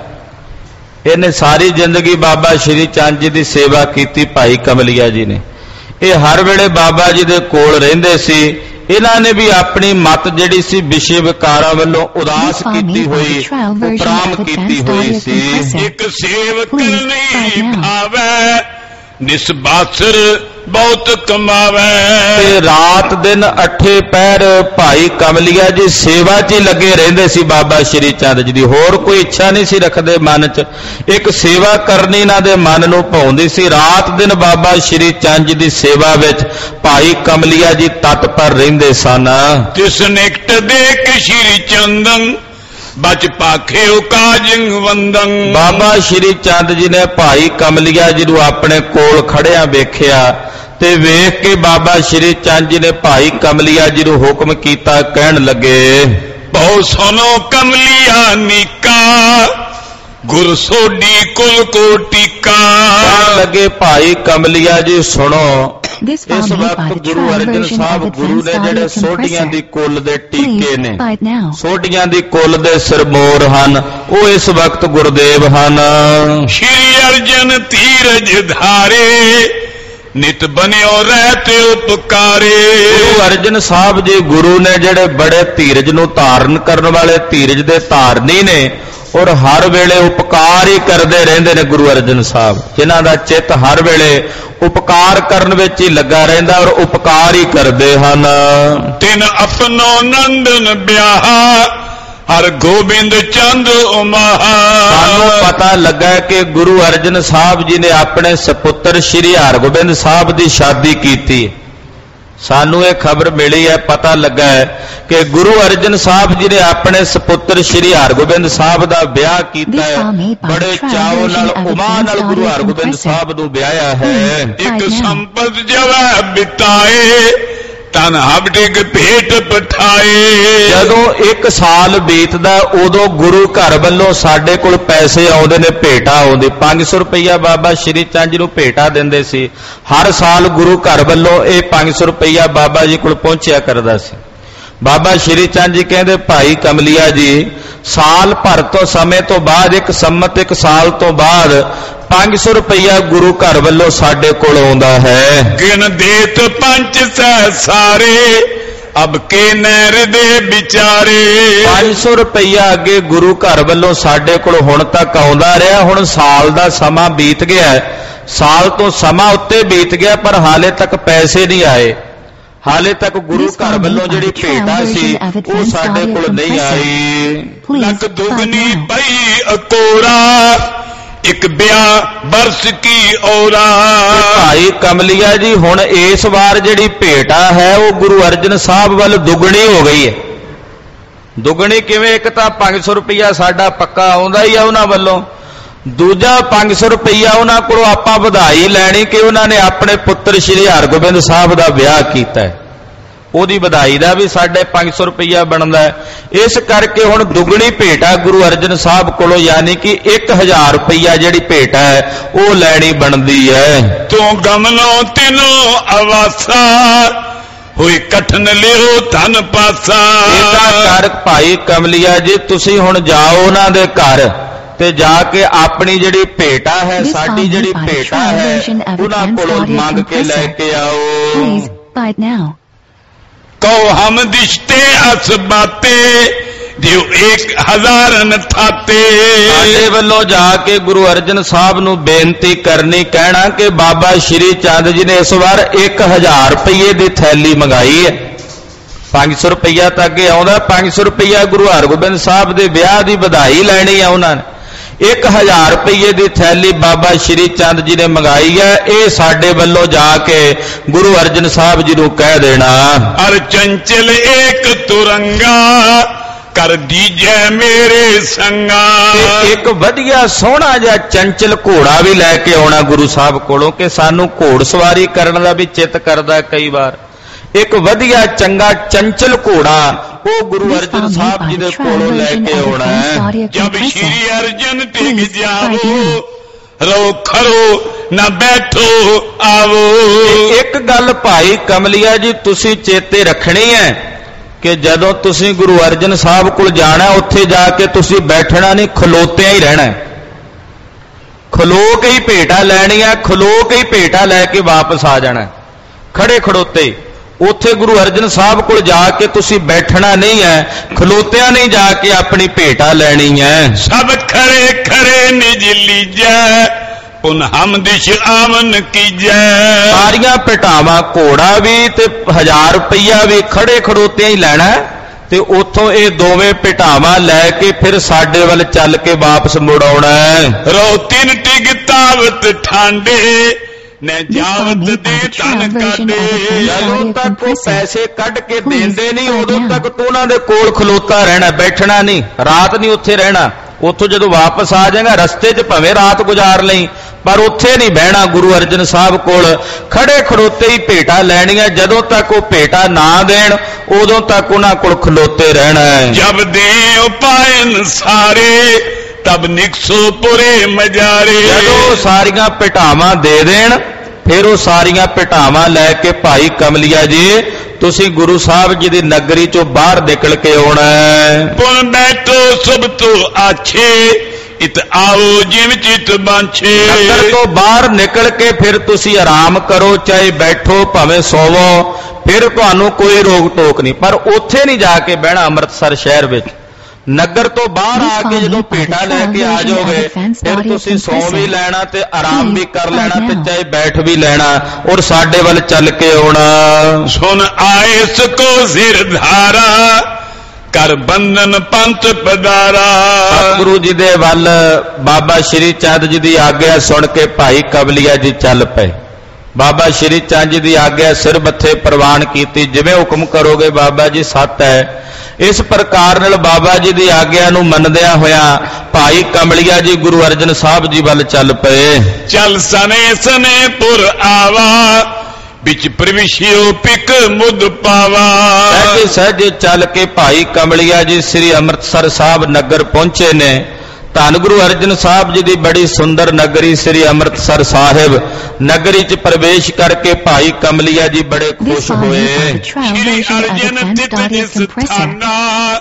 ਇਹਨੇ ਸਾਰੀ ਜ਼ਿੰਦਗੀ ਬਾਬਾ ਸ਼੍ਰੀ ਚੰਦ ਜੀ ਦੀ ਸੇਵਾ ਕੀਤੀ। ਭਾਈ ਕਮਲੀਆ ਜੀ ਨੇ ਇਹ ਹਰ ਵੇਲੇ ਬਾਬਾ ਜੀ ਦੇ ਕੋਲ ਰਹਿੰਦੇ ਸੀ। ਇਹਨਾਂ ਨੇ ਵੀ ਆਪਣੀ ਮਤ ਜਿਹੜੀ ਸੀ ਵਿਸ਼ੇ ਵਿਕਾਰਾਂ ਵੱਲੋਂ ਉਦਾਸ ਕੀਤੀ ਹੋਈ, ਉਪਰਾਮ ਕੀਤੀ ਹੋਈ ਸੀ। ਇੱਕ ਸੇਵ ਕਰਨੀ ਭਾਵੈ ਨਿਸਬਾਸਰ ਬਹੁਤ ਕਮਾਵੈ। ਤੇ ਰਾਤ ਦਿਨ 8 ਪਹਿਰ ਭਾਈ ਕਮਲੀਆ ਜੀ ਸੇਵਾ 'ਚ ਹੀ ਲੱਗੇ ਰਹਿੰਦੇ ਸੀ ਬਾਬਾ ਸ਼੍ਰੀ ਚੰਦ ਜੀ ਦੀ। ਹੋਰ ਕੋਈ ਇੱਛਾ ਨਹੀਂ ਸੀ ਰੱਖਦੇ ਮਨ 'ਚ। ਇੱਕ ਸੇਵਾ ਕਰਨੀ ਇਹਨਾਂ ਦੇ ਮਨ ਨੂੰ ਭਾਉਂਦੀ ਸੀ। ਰਾਤ ਦਿਨ ਬਾਬਾ ਸ਼੍ਰੀ ਚੰਦ ਜੀ ਦੀ ਸੇਵਾ ਵਿੱਚ ਭਾਈ ਕਮਲੀਆ ਜੀ ਤਤਪਰ ਰਹਿੰਦੇ ਸਨ। ਤਿਸ ਨਿਕਟ ਦੇਖ ਸ਼੍ਰੀ ਚੰਦਨ ਬਚ ਪਾਖਿਓ ਕਾਜੰ ਵੰਦਨ। ਬਾਬਾ ਸ਼੍ਰੀ ਚੰਦ ਜੀ ਨੇ ਭਾਈ ਕਮਲੀਆ ਜੀ ਨੂੰ ਆਪਣੇ ਕੋਲ ਖੜਿਆਂ ਵੇਖਿਆ ਤੇ ਵੇਖ ਕੇ ਬਾਬਾ ਸ਼੍ਰੀ ਚੰਦ ਜੀ ਨੇ ਭਾਈ ਕਮਲੀਆ ਜੀ ਨੂੰ ਹੁਕਮ ਕੀਤਾ। ਕਹਿਣ ਲੱਗੇ, ਬਹੁ ਸੁਨੋ ਕਮਲੀਆ ਨੀਕਾ ਗੁਰ ਸੋਢੀ ਕੁਲ ਕੋ ਟੀਕਾ। ਕਹਿਣ ਲੱਗੇ, ਭਾਈ ਕਮਲੀਆ ਜੀ ਸੁਣੋ, ਇਸ ਵਕਤ ਗੁਰੂ ਅਰਜਨ ਸਾਹਿਬ ਗੁਰੂ ਨੇ ਜਿਹੜੇ ਸੋਢੀਆਂ ਦੀ ਕੁੱਲ ਦੇ ਟੀਕੇ ਨੇ, ਸੋਢੀਆਂ ਦੀ ਕੁੱਲ ਦੇ ਸਿਰਮੌਰ ਹਨ, ਉਹ ਇਸ ਵਕਤ ਗੁਰਦੇਵ ਹਨ। ਸ਼੍ਰੀ ਅਰਜਨ ਧੀਰਜ ਧਾਰੇ ਨਿਤ ਬਨਿਓ ਰਹਤੇ ਉਪਕਾਰੇ। ਗੁਰੂ ਅਰਜਨ ਸਾਹਿਬ ਜੀ ਗੁਰੂ ਨੇ ਜਿਹੜੇ ਬੜੇ ਧੀਰਜ ਨੂੰ ਧਾਰਨ ਕਰਨ ਵਾਲੇ, ਧੀਰਜ ਦੇ ਧਾਰਨੀ ਨੇ, ਔਰ ਹਰ ਵੇਲੇ ਉਪਕਾਰ ਹੀ ਕਰਦੇ ਰਹਿੰਦੇ ਨੇ ਗੁਰੂ ਅਰਜਨ ਸਾਹਿਬ, ਜਿਨ੍ਹਾਂ ਦਾ ਚਿੱਤ ਹਰ ਵੇਲੇ ਉਪਕਾਰ ਕਰਨ ਵਿੱਚ ਹੀ ਲੱਗਾ ਰਹਿੰਦਾ ਔਰ ਉਪਕਾਰ ਹੀ ਕਰਦੇ ਹਨ। ਤਿਨ ਆਪਣੋ ਨੰਦਨ ਵਿਆਹ ਹਰ ਗੋਬਿੰਦ ਚੰਦ ਉਮਾਹਾ। ਸਾਨੂੰ ਪਤਾ ਲੱਗਾ ਕਿ ਗੁਰੂ ਅਰਜਨ ਸਾਹਿਬ ਜੀ ਨੇ ਆਪਣੇ ਸਪੁੱਤਰ ਸ਼੍ਰੀ ਹਰਗੋਬਿੰਦ ਸਾਹਿਬ ਦੀ ਸ਼ਾਦੀ ਕੀਤੀ। ਸਾਨੂੰ ਇਹ ਖਬਰ ਮਿਲੀ ਹੈ, ਪਤਾ ਲੱਗਾ ਹੈ ਕਿ ਗੁਰੂ ਅਰਜਨ ਸਾਹਿਬ ਜੀ ਨੇ ਆਪਣੇ ਸਪੁੱਤਰ ਸ਼੍ਰੀ ਹਰਗੋਬਿੰਦ ਸਾਹਿਬ ਦਾ ਵਿਆਹ ਕੀਤਾ ਹੈ। ਬੜੇ ਚਾਅ ਨਾਲ, ਉਮਾ ਨਾਲ ਗੁਰੂ ਹਰਗੋਬਿੰਦ ਸਾਹਿਬ ਨੂੰ ਵਿਆਹਿਆ ਹੈ। ਇੱਕ ਸੰਪਤ ਜਵਾ ਬਿਤਾਏ ਤਨ ਹਬਟਿਕ ਭੇਟ ਪਠਾਏ। ਜਦੋਂ 1 ਸਾਲ ਬੀਤਦਾ ਉਦੋਂ ਗੁਰੂ ਘਰ ਵੱਲੋਂ ਸਾਡੇ ਕੋਲ ਪੈਸੇ ਆਉਂਦੇ ਨੇ, ਭੇਟਾ ਆਉਂਦੀ। 500 ਰੁਪਈਆ ਬਾਬਾ ਸ਼੍ਰੀ ਚੰਦ ਜੀ ਨੂੰ ਭੇਟਾ ਦਿੰਦੇ ਸੀ। ਹਰ ਸਾਲ ਗੁਰੂ ਘਰ ਵੱਲੋਂ ਇਹ 500 ਰੁਪਈਆ ਬਾਬਾ ਜੀ ਕੋਲ ਪਹੁੰਚਿਆ ਕਰਦਾ ਸੀ। ਬਾਬਾ ਸ਼੍ਰੀ ਚੰਦ ਜੀ ਕਹਿੰਦੇ, ਭਾਈ ਕਮਲੀਆ ਜੀ, ਸਾਲ ਭਰ ਤੋਂ ਸਮੇਂ ਤੋਂ ਬਾਅਦ, 1 ਸੰਮਤ 1 ਸਾਲ ਤੋਂ ਬਾਅਦ 500 ਰੁਪਈਆ ਗੁਰੂ ਘਰ ਵੱਲੋਂ ਸਾਡੇ ਕੋਲ ਆਉਂਦਾ ਹੈ। ਗਿਣ ਦੇਤ ਪੰਜ ਸਹਿ ਸਾਰੇ ਅਬ ਕੇ ਨਹਿਰ ਦੇ ਵਿਚਾਰੇ। 500 ਰੁਪਈਆ ਅੱਗੇ ਗੁਰੂ ਘਰ ਵੱਲੋਂ ਸਾਡੇ ਕੋਲ ਹੁਣ ਤੱਕ ਆਉਂਦਾ ਰਿਹਾ। ਹੁਣ ਸਾਲ ਦਾ ਸਮਾਂ ਬੀਤ ਗਿਆ, ਸਾਲ ਤੋਂ ਸਮਾਂ ਉੱਤੇ ਬੀਤ ਗਿਆ, ਪਰ ਹਾਲੇ ਤੱਕ ਪੈਸੇ ਨਹੀਂ ਆਏ। ਹਾਲੇ ਤੱਕ ਗੁਰੂ ਘਰ ਵੱਲੋਂ ਜਿਹੜੀ ਭੇਟਾ ਸੀ ਉਹ ਸਾਡੇ ਕੋਲ ਨਹੀਂ ਆਈ। ਲੱਕ ਦੁਗਨੀ ਪਈ ਅਕੋਰਾ ਇੱਕ ਵਿਆਹ ਬਰਸ ਕੀ ਔਰਾ। ਭਾਈ ਕਮਲੀਆ ਜੀ, ਹੁਣ ਇਸ ਵਾਰ ਜਿਹੜੀ ਭੇਟਾ ਹੈ ਉਹ ਗੁਰੂ ਅਰਜਨ ਸਾਹਿਬ ਵੱਲ ਦੁੱਗਣੀ ਹੋ ਗਈ ਹੈ। ਦੁੱਗਣੀ ਕਿਵੇਂ? ਇੱਕ ਤਾਂ 500 ਰੁਪਈਆ ਸਾਡਾ ਪੱਕਾ ਆਉਂਦਾ ਹੀ ਆ ਉਹਨਾਂ ਵੱਲੋਂ, ਦੂਜਾ 500 ਰੁਪਈਆ ਉਹਨਾਂ ਕੋਲੋਂ ਆਪਾਂ ਵਧਾਈ ਲੈਣੀ ਕਿ ਉਹਨਾਂ ਨੇ ਆਪਣੇ ਪੁੱਤਰ ਸ਼੍ਰੀ ਹਰਗੋਬਿੰਦ ਸਾਹਿਬ ਦਾ ਵਿਆਹ ਕੀਤਾ ਹੈ। ਉਹਦੀ ਵਧਾਈ ਦਾ ਵੀ ਸਾਡੇ 500 ਰੁਪਈਆ ਬਣਦਾ ਹੈ। ਇਸ ਕਰਕੇ ਹੁਣ ਦੁੱਗਣੀ ਭੇਟਾ ਗੁਰੂ ਅਰਜਨ ਸਾਹਿਬ ਕੋਲੋਂ, ਯਾਨੀ ਕਿ 1000 ਰੁਪਈਆ ਜਿਹੜੀ ਭੇਟਾ ਹੈ ਉਹ ਲੈਣੀ ਬਣਦੀ ਹੈ। ਤੂੰ ਗਮਨੋਂ ਤਿਨੋਂ ਅਵਾਸਾ ਹੋਈ ਕਠਨ ਲਿਓ ਧਨ ਪਾਸਾ। ਇਹਦਾ ਕਰ ਭਾਈ ਕਮਲੀਆ ਜੀ, ਤੁਸੀਂ ਹੁਣ ਜਾਓ ਉਹਨਾਂ ਦੇ ਘਰ ਤੇ ਜਾ ਕੇ ਆਪਣੀ ਜਿਹੜੀ ਭੇਟਾ ਹੈ, ਸਾਡੀ ਜਿਹੜੀ ਭੇਟਾ ਹੈ, ਉਹਨਾਂ ਕੋਲੋਂ ਮੰਗ ਕੇ ਲੈ ਕੇ ਆਓ। ਕਹੋ ਹਮ ਦਿਸ਼ਤੇ ਅਸ ਬਾਤੇ ਦਿਓ 1000 ਥਾਤੇ। ਸਾਡੇ ਵੱਲੋਂ ਜਾ ਕੇ ਗੁਰੂ ਅਰਜਨ ਸਾਹਿਬ ਨੂੰ ਬੇਨਤੀ ਕਰਨੀ, ਕਹਿਣਾ ਕਿ ਬਾਬਾ ਸ਼੍ਰੀ ਚੰਦ ਜੀ ਨੇ ਇਸ ਵਾਰ 1000 ਰੁਪਏ ਦੀ ਥੈਲੀ ਮੰਗਾਈ ਹੈ। 500 ਰੁਪਈਆ ਤਾਂ ਅੱਗੇ ਆਉਂਦਾ, 500 ਰੁਪਈਆ ਗੁਰੂ ਹਰਗੋਬਿੰਦ ਸਾਹਿਬ ਦੇ ਵਿਆਹ ਦੀ ਵਧਾਈ ਲੈਣੀ ਆ ਉਹਨਾਂ ਨੇ। 1000 ਰੁਪਏ ਦੀ ਥੈਲੀ ਬਾਬਾ ਸ਼੍ਰੀ ਚੰਦ ਜੀ ਨੇ ਮੰਗਾਈ ਹੈ। ਇਹ ਸਾਡੇ ਵੱਲੋਂ ਜਾ ਕੇ ਗੁਰੂ ਅਰਜਨ ਸਾਹਿਬ ਜੀ ਨੂੰ ਕਹਿ ਦੇਣਾ। ਅਰ ਚੰਚਲ ਏਕ ਤੁਰੰਗਾ ਕਰ ਦੀਜੈ ਮੇਰੇ ਸੰਗਾ। ਇੱਕ ਵਧੀਆ ਸੋਹਣਾ ਜਿਹਾ ਚੰਚਲ ਘੋੜਾ ਵੀ ਲੈ ਕੇ ਆਉਣਾ ਗੁਰੂ ਸਾਹਿਬ ਕੋਲੋਂ, ਕਿ ਸਾਨੂੰ ਘੋੜ ਸਵਾਰੀ ਕਰਨ ਦਾ ਵੀ ਚਿੱਤ ਕਰਦਾ ਕਈ ਵਾਰ। ਇੱਕ ਵਧੀਆ ਚੰਗਾ ਚੰਚਲ ਘੋੜਾ ਉਹ ਗੁਰੂ ਅਰਜਨ ਸਾਹਿਬ ਜੀ ਦੇ ਕੋਲੋਂ ਲੈ ਕੇ ਆਉਣਾ ਹੈ। ਜਬ ਸ਼੍ਰੀ ਅਰਜਨ ਟਿਕ ਜਾਵੋ ਰੋ ਖਰੋ ਨਾ ਬੈਠੋ ਆਵੋ। ਇੱਕ ਗੱਲ ਭਾਈ ਕਮਲੀਆ ਜੀ ਤੁਸੀਂ ਚੇਤੇ ਰੱਖਣੀ ਹੈ ਕਿ ਜਦੋਂ ਤੁਸੀਂ ਗੁਰੂ ਅਰਜਨ ਸਾਹਿਬ ਕੋਲ ਜਾਣਾ, ਉੱਥੇ ਜਾ ਕੇ ਤੁਸੀਂ ਬੈਠਣਾ ਨਹੀਂ, ਖਲੋਤਿਆਂ ਹੀ ਰਹਿਣਾ। ਖਲੋ ਕੇ ਹੀ ਭੇਟਾ ਲੈਣੀ ਹੈ, ਖਲੋ ਕੇ ਹੀ ਭੇਟਾ ਲੈ ਕੇ ਵਾਪਸ ਆ ਜਾਣਾ, ਖੜੇ ਖੜੋਤੇ। ਉੱਥੇ ਗੁਰੂ ਅਰਜਨ ਸਾਹਿਬ ਕੋਲ ਜਾ ਕੇ ਤੁਸੀਂ ਬੈਠਣਾ ਨਹੀਂ ਹੈ, ਖਲੋਤਿਆਂ ਨਹੀਂ ਜਾ ਕੇ ਆਪਣੀ ਭੇਟਾ ਲੈਣੀ ਹੈ। ਸਭ ਖੜੇ ਖੜੇ ਨਿਜ ਲੀਜੈ ਪੁਨ ਹਮਦਿਸ਼ ਆਵਨ ਕੀਜੈ। ਸਾਰੀਆਂ ਭੇਟਾਵਾਂ, ਘੋੜਾ ਵੀ ਤੇ 1000 ਰੁਪਈਆ ਵੀ ਖੜੇ ਖੜੋਤਿਆਂ ਹੀ ਲੈਣਾ ਤੇ ਉੱਥੋਂ ਇਹ ਦੋਵੇਂ ਭੇਟਾਵਾਂ ਲੈ ਕੇ ਫਿਰ ਸਾਡੇ ਵੱਲ ਚੱਲ ਕੇ ਵਾਪਸ ਮੁੜ ਆਉਣਾ ਹੈ। ਰੋ ਤਿੰਨ ਟਿਗ ਤਾਵਤ ਠਾਂਡੇ ਨੇ ਜਾਵਤ ਦੇ ਤਨ ਕਾਡੇ। ਜਦੋਂ ਤੱਕ ਉਹ ਪੈਸੇ ਕੱਢ ਕੇ ਦਿੰਦੇ ਨਹੀਂ ਉਦੋਂ ਤੱਕ ਤੂੰ ਉਹਨਾਂ ਦੇ ਕੋਲ ਖਲੋਤਾ ਰਹਿਣਾ, ਬੈਠਣਾ ਨਹੀਂ, ਰਾਤ ਨਹੀਂ ਉੱਥੇ ਰਹਿਣਾ। ਉੱਥੋਂ ਜਦੋਂ ਵਾਪਸ ਆ ਜਾਏਗਾ ਰਸਤੇ 'ਚ ਭਾਵੇਂ ਰਾਤ ਗੁਜ਼ਾਰ ਲਈ, ਪਰ ਉੱਥੇ ਨਹੀਂ ਬਹਿਣਾ। ਗੁਰੂ ਅਰਜਨ ਸਾਹਿਬ ਕੋਲ ਖੜੇ ਖੜੋਤੇ ਹੀ ਭੇਟਾ ਲੈਣੀਆਂ। ਜਦੋਂ ਤੱਕ ਉਹ ਭੇਟਾ ਨਾ ਦੇਣ ਉਦੋਂ ਤੱਕ ਉਹਨਾਂ ਕੋਲ ਖਲੋਤੇ ਰਹਿਣਾ ਹੈ। ਜਬ ਦੇ ਉਪਾਇਨ ਸਾਰੇ ਤਬ ਨਿਕਸੋ ਪੁਰੇ ਮਜਾਰੇ। ਜਦੋਂ ਸਾਰੀਆਂ ਭੇਟਾਵਾਂ ਦੇ ਦੇਣ ਫਿਰ ਉਹ ਸਾਰੀਆਂ ਭੇਟਾਵਾਂ ਲੈ ਕੇ ਭਾਈ ਕਮਲੀਆ ਜੀ ਤੁਸੀਂ ਗੁਰੂ ਸਾਹਿਬ ਜੀ ਦੀ ਨਗਰੀ ਚੋਂ ਬਾਹਰ ਨਿਕਲ ਕੇ ਆਉਣਾ ਹੈ। ਪੁਨ ਬੈਠੋ ਸੁਭ ਤੋਂ ਆਛੇ ਇਤ ਆਓ ਜਿਵ ਚਿਤ ਬਾਂਛੇ। ਨਗਰ ਤੋਂ ਬਾਹਰ ਨਿਕਲ ਕੇ ਫਿਰ ਤੁਸੀਂ ਆਰਾਮ ਕਰੋ, ਚਾਹੇ ਬੈਠੋ ਭਾਵੇਂ ਸੋਵੋ, ਫਿਰ ਤੁਹਾਨੂੰ ਕੋਈ ਰੋਕ ਟੋਕ ਨਹੀਂ। ਪਰ ਉੱਥੇ ਨਹੀਂ ਜਾ ਕੇ ਬਹਿਣਾ ਅੰਮ੍ਰਿਤਸਰ ਸ਼ਹਿਰ ਵਿੱਚ। ਨਗਰ ਤੋਂ ਬਾਹਰ ਆ ਕੇ ਜਦੋਂ ਭੇਟਾ ਲੈ ਕੇ ਆ ਜਾਓਗੇ ਫਿਰ ਤੁਸੀਂ ਸੌਂ ਵੀ ਲੈਣਾ ਤੇ ਆਰਾਮ ਵੀ ਕਰ ਲੈਣਾ ਤੇ ਚਾਹੇ ਬੈਠ ਵੀ ਲੈਣਾ ਔਰ ਸਾਡੇ ਵੱਲ ਚੱਲ ਕੇ ਆਉਣਾ। ਸੁਨ ਆਏ ਸਕੋ ਸਿਰ ਧਾਰਾ ਕਰ ਬੰਧਨ ਪੰਥ ਪਦਾਰਾ। ਸਤਿਗੁਰੂ ਜੀ ਦੇ ਵੱਲ ਬਾਬਾ ਸ਼੍ਰੀ ਚੰਦ ਜੀ ਦੀ ਆਗਿਆ ਸੁਣ ਕੇ ਭਾਈ ਕਮਲੀਆ ਜੀ ਚੱਲ ਪਏ। ਬਾਬਾ ਸ਼੍ਰੀ ਚੰਦ ਜੀ ਦੀ ਆਗਿਆ ਸਿਰ ਮੱਥੇ ਪ੍ਰਵਾਨ ਕੀਤੀ, ਜਿਵੇਂ ਹੁਕਮ ਕਰੋਗੇ ਬਾਬਾ ਜੀ ਸੱਤ ਹੈ। ਇਸ ਪ੍ਰਕਾਰ ਨਾਲ ਬਾਬਾ ਜੀ ਦੀ ਆਗਿਆ ਨੂੰ ਮੰਨਦਿਆਂ ਹੋਇਆਂ ਭਾਈ ਕਮਲੀਆ ਜੀ ਗੁਰੂ ਅਰਜਨ ਸਾਹਿਬ ਜੀ ਵੱਲ ਚੱਲ ਪਏ। ਚੱਲ ਸਨੇ ਸਨੇ ਪੁਰ ਆਵਾ ਵਿੱਚ ਪ੍ਰਵਿਸ਼ਿਓ ਪਿਕ ਮੁਦ ਪਾਵਾ। ਸਹਿਜੇ ਸਹਿਜੇ ਚੱਲ ਕੇ ਭਾਈ ਕਮਲੀਆ ਜੀ ਸ੍ਰੀ ਅੰਮ੍ਰਿਤਸਰ ਸਾਹਿਬ ਨਗਰ ਪਹੁੰਚੇ ਨੇ। ਧੰਨ ਗੁਰੂ ਅਰਜਨ ਸਾਹਿਬ ਜੀ ਦੀ ਬੜੀ ਸੁੰਦਰ ਨਗਰੀ ਸ੍ਰੀ ਅੰਮ੍ਰਿਤਸਰ ਸਾਹਿਬ ਨਗਰੀ 'ਚ ਪ੍ਰਵੇਸ਼ ਕਰਕੇ ਭਾਈ ਕਮਲੀਆ ਜੀ ਬੜੇ ਖੁਸ਼ ਹੋਏ। ਸ਼੍ਰੀ ਅਰਜਨ ਤਿਤ ਜਿਸ ਥਾਨਾ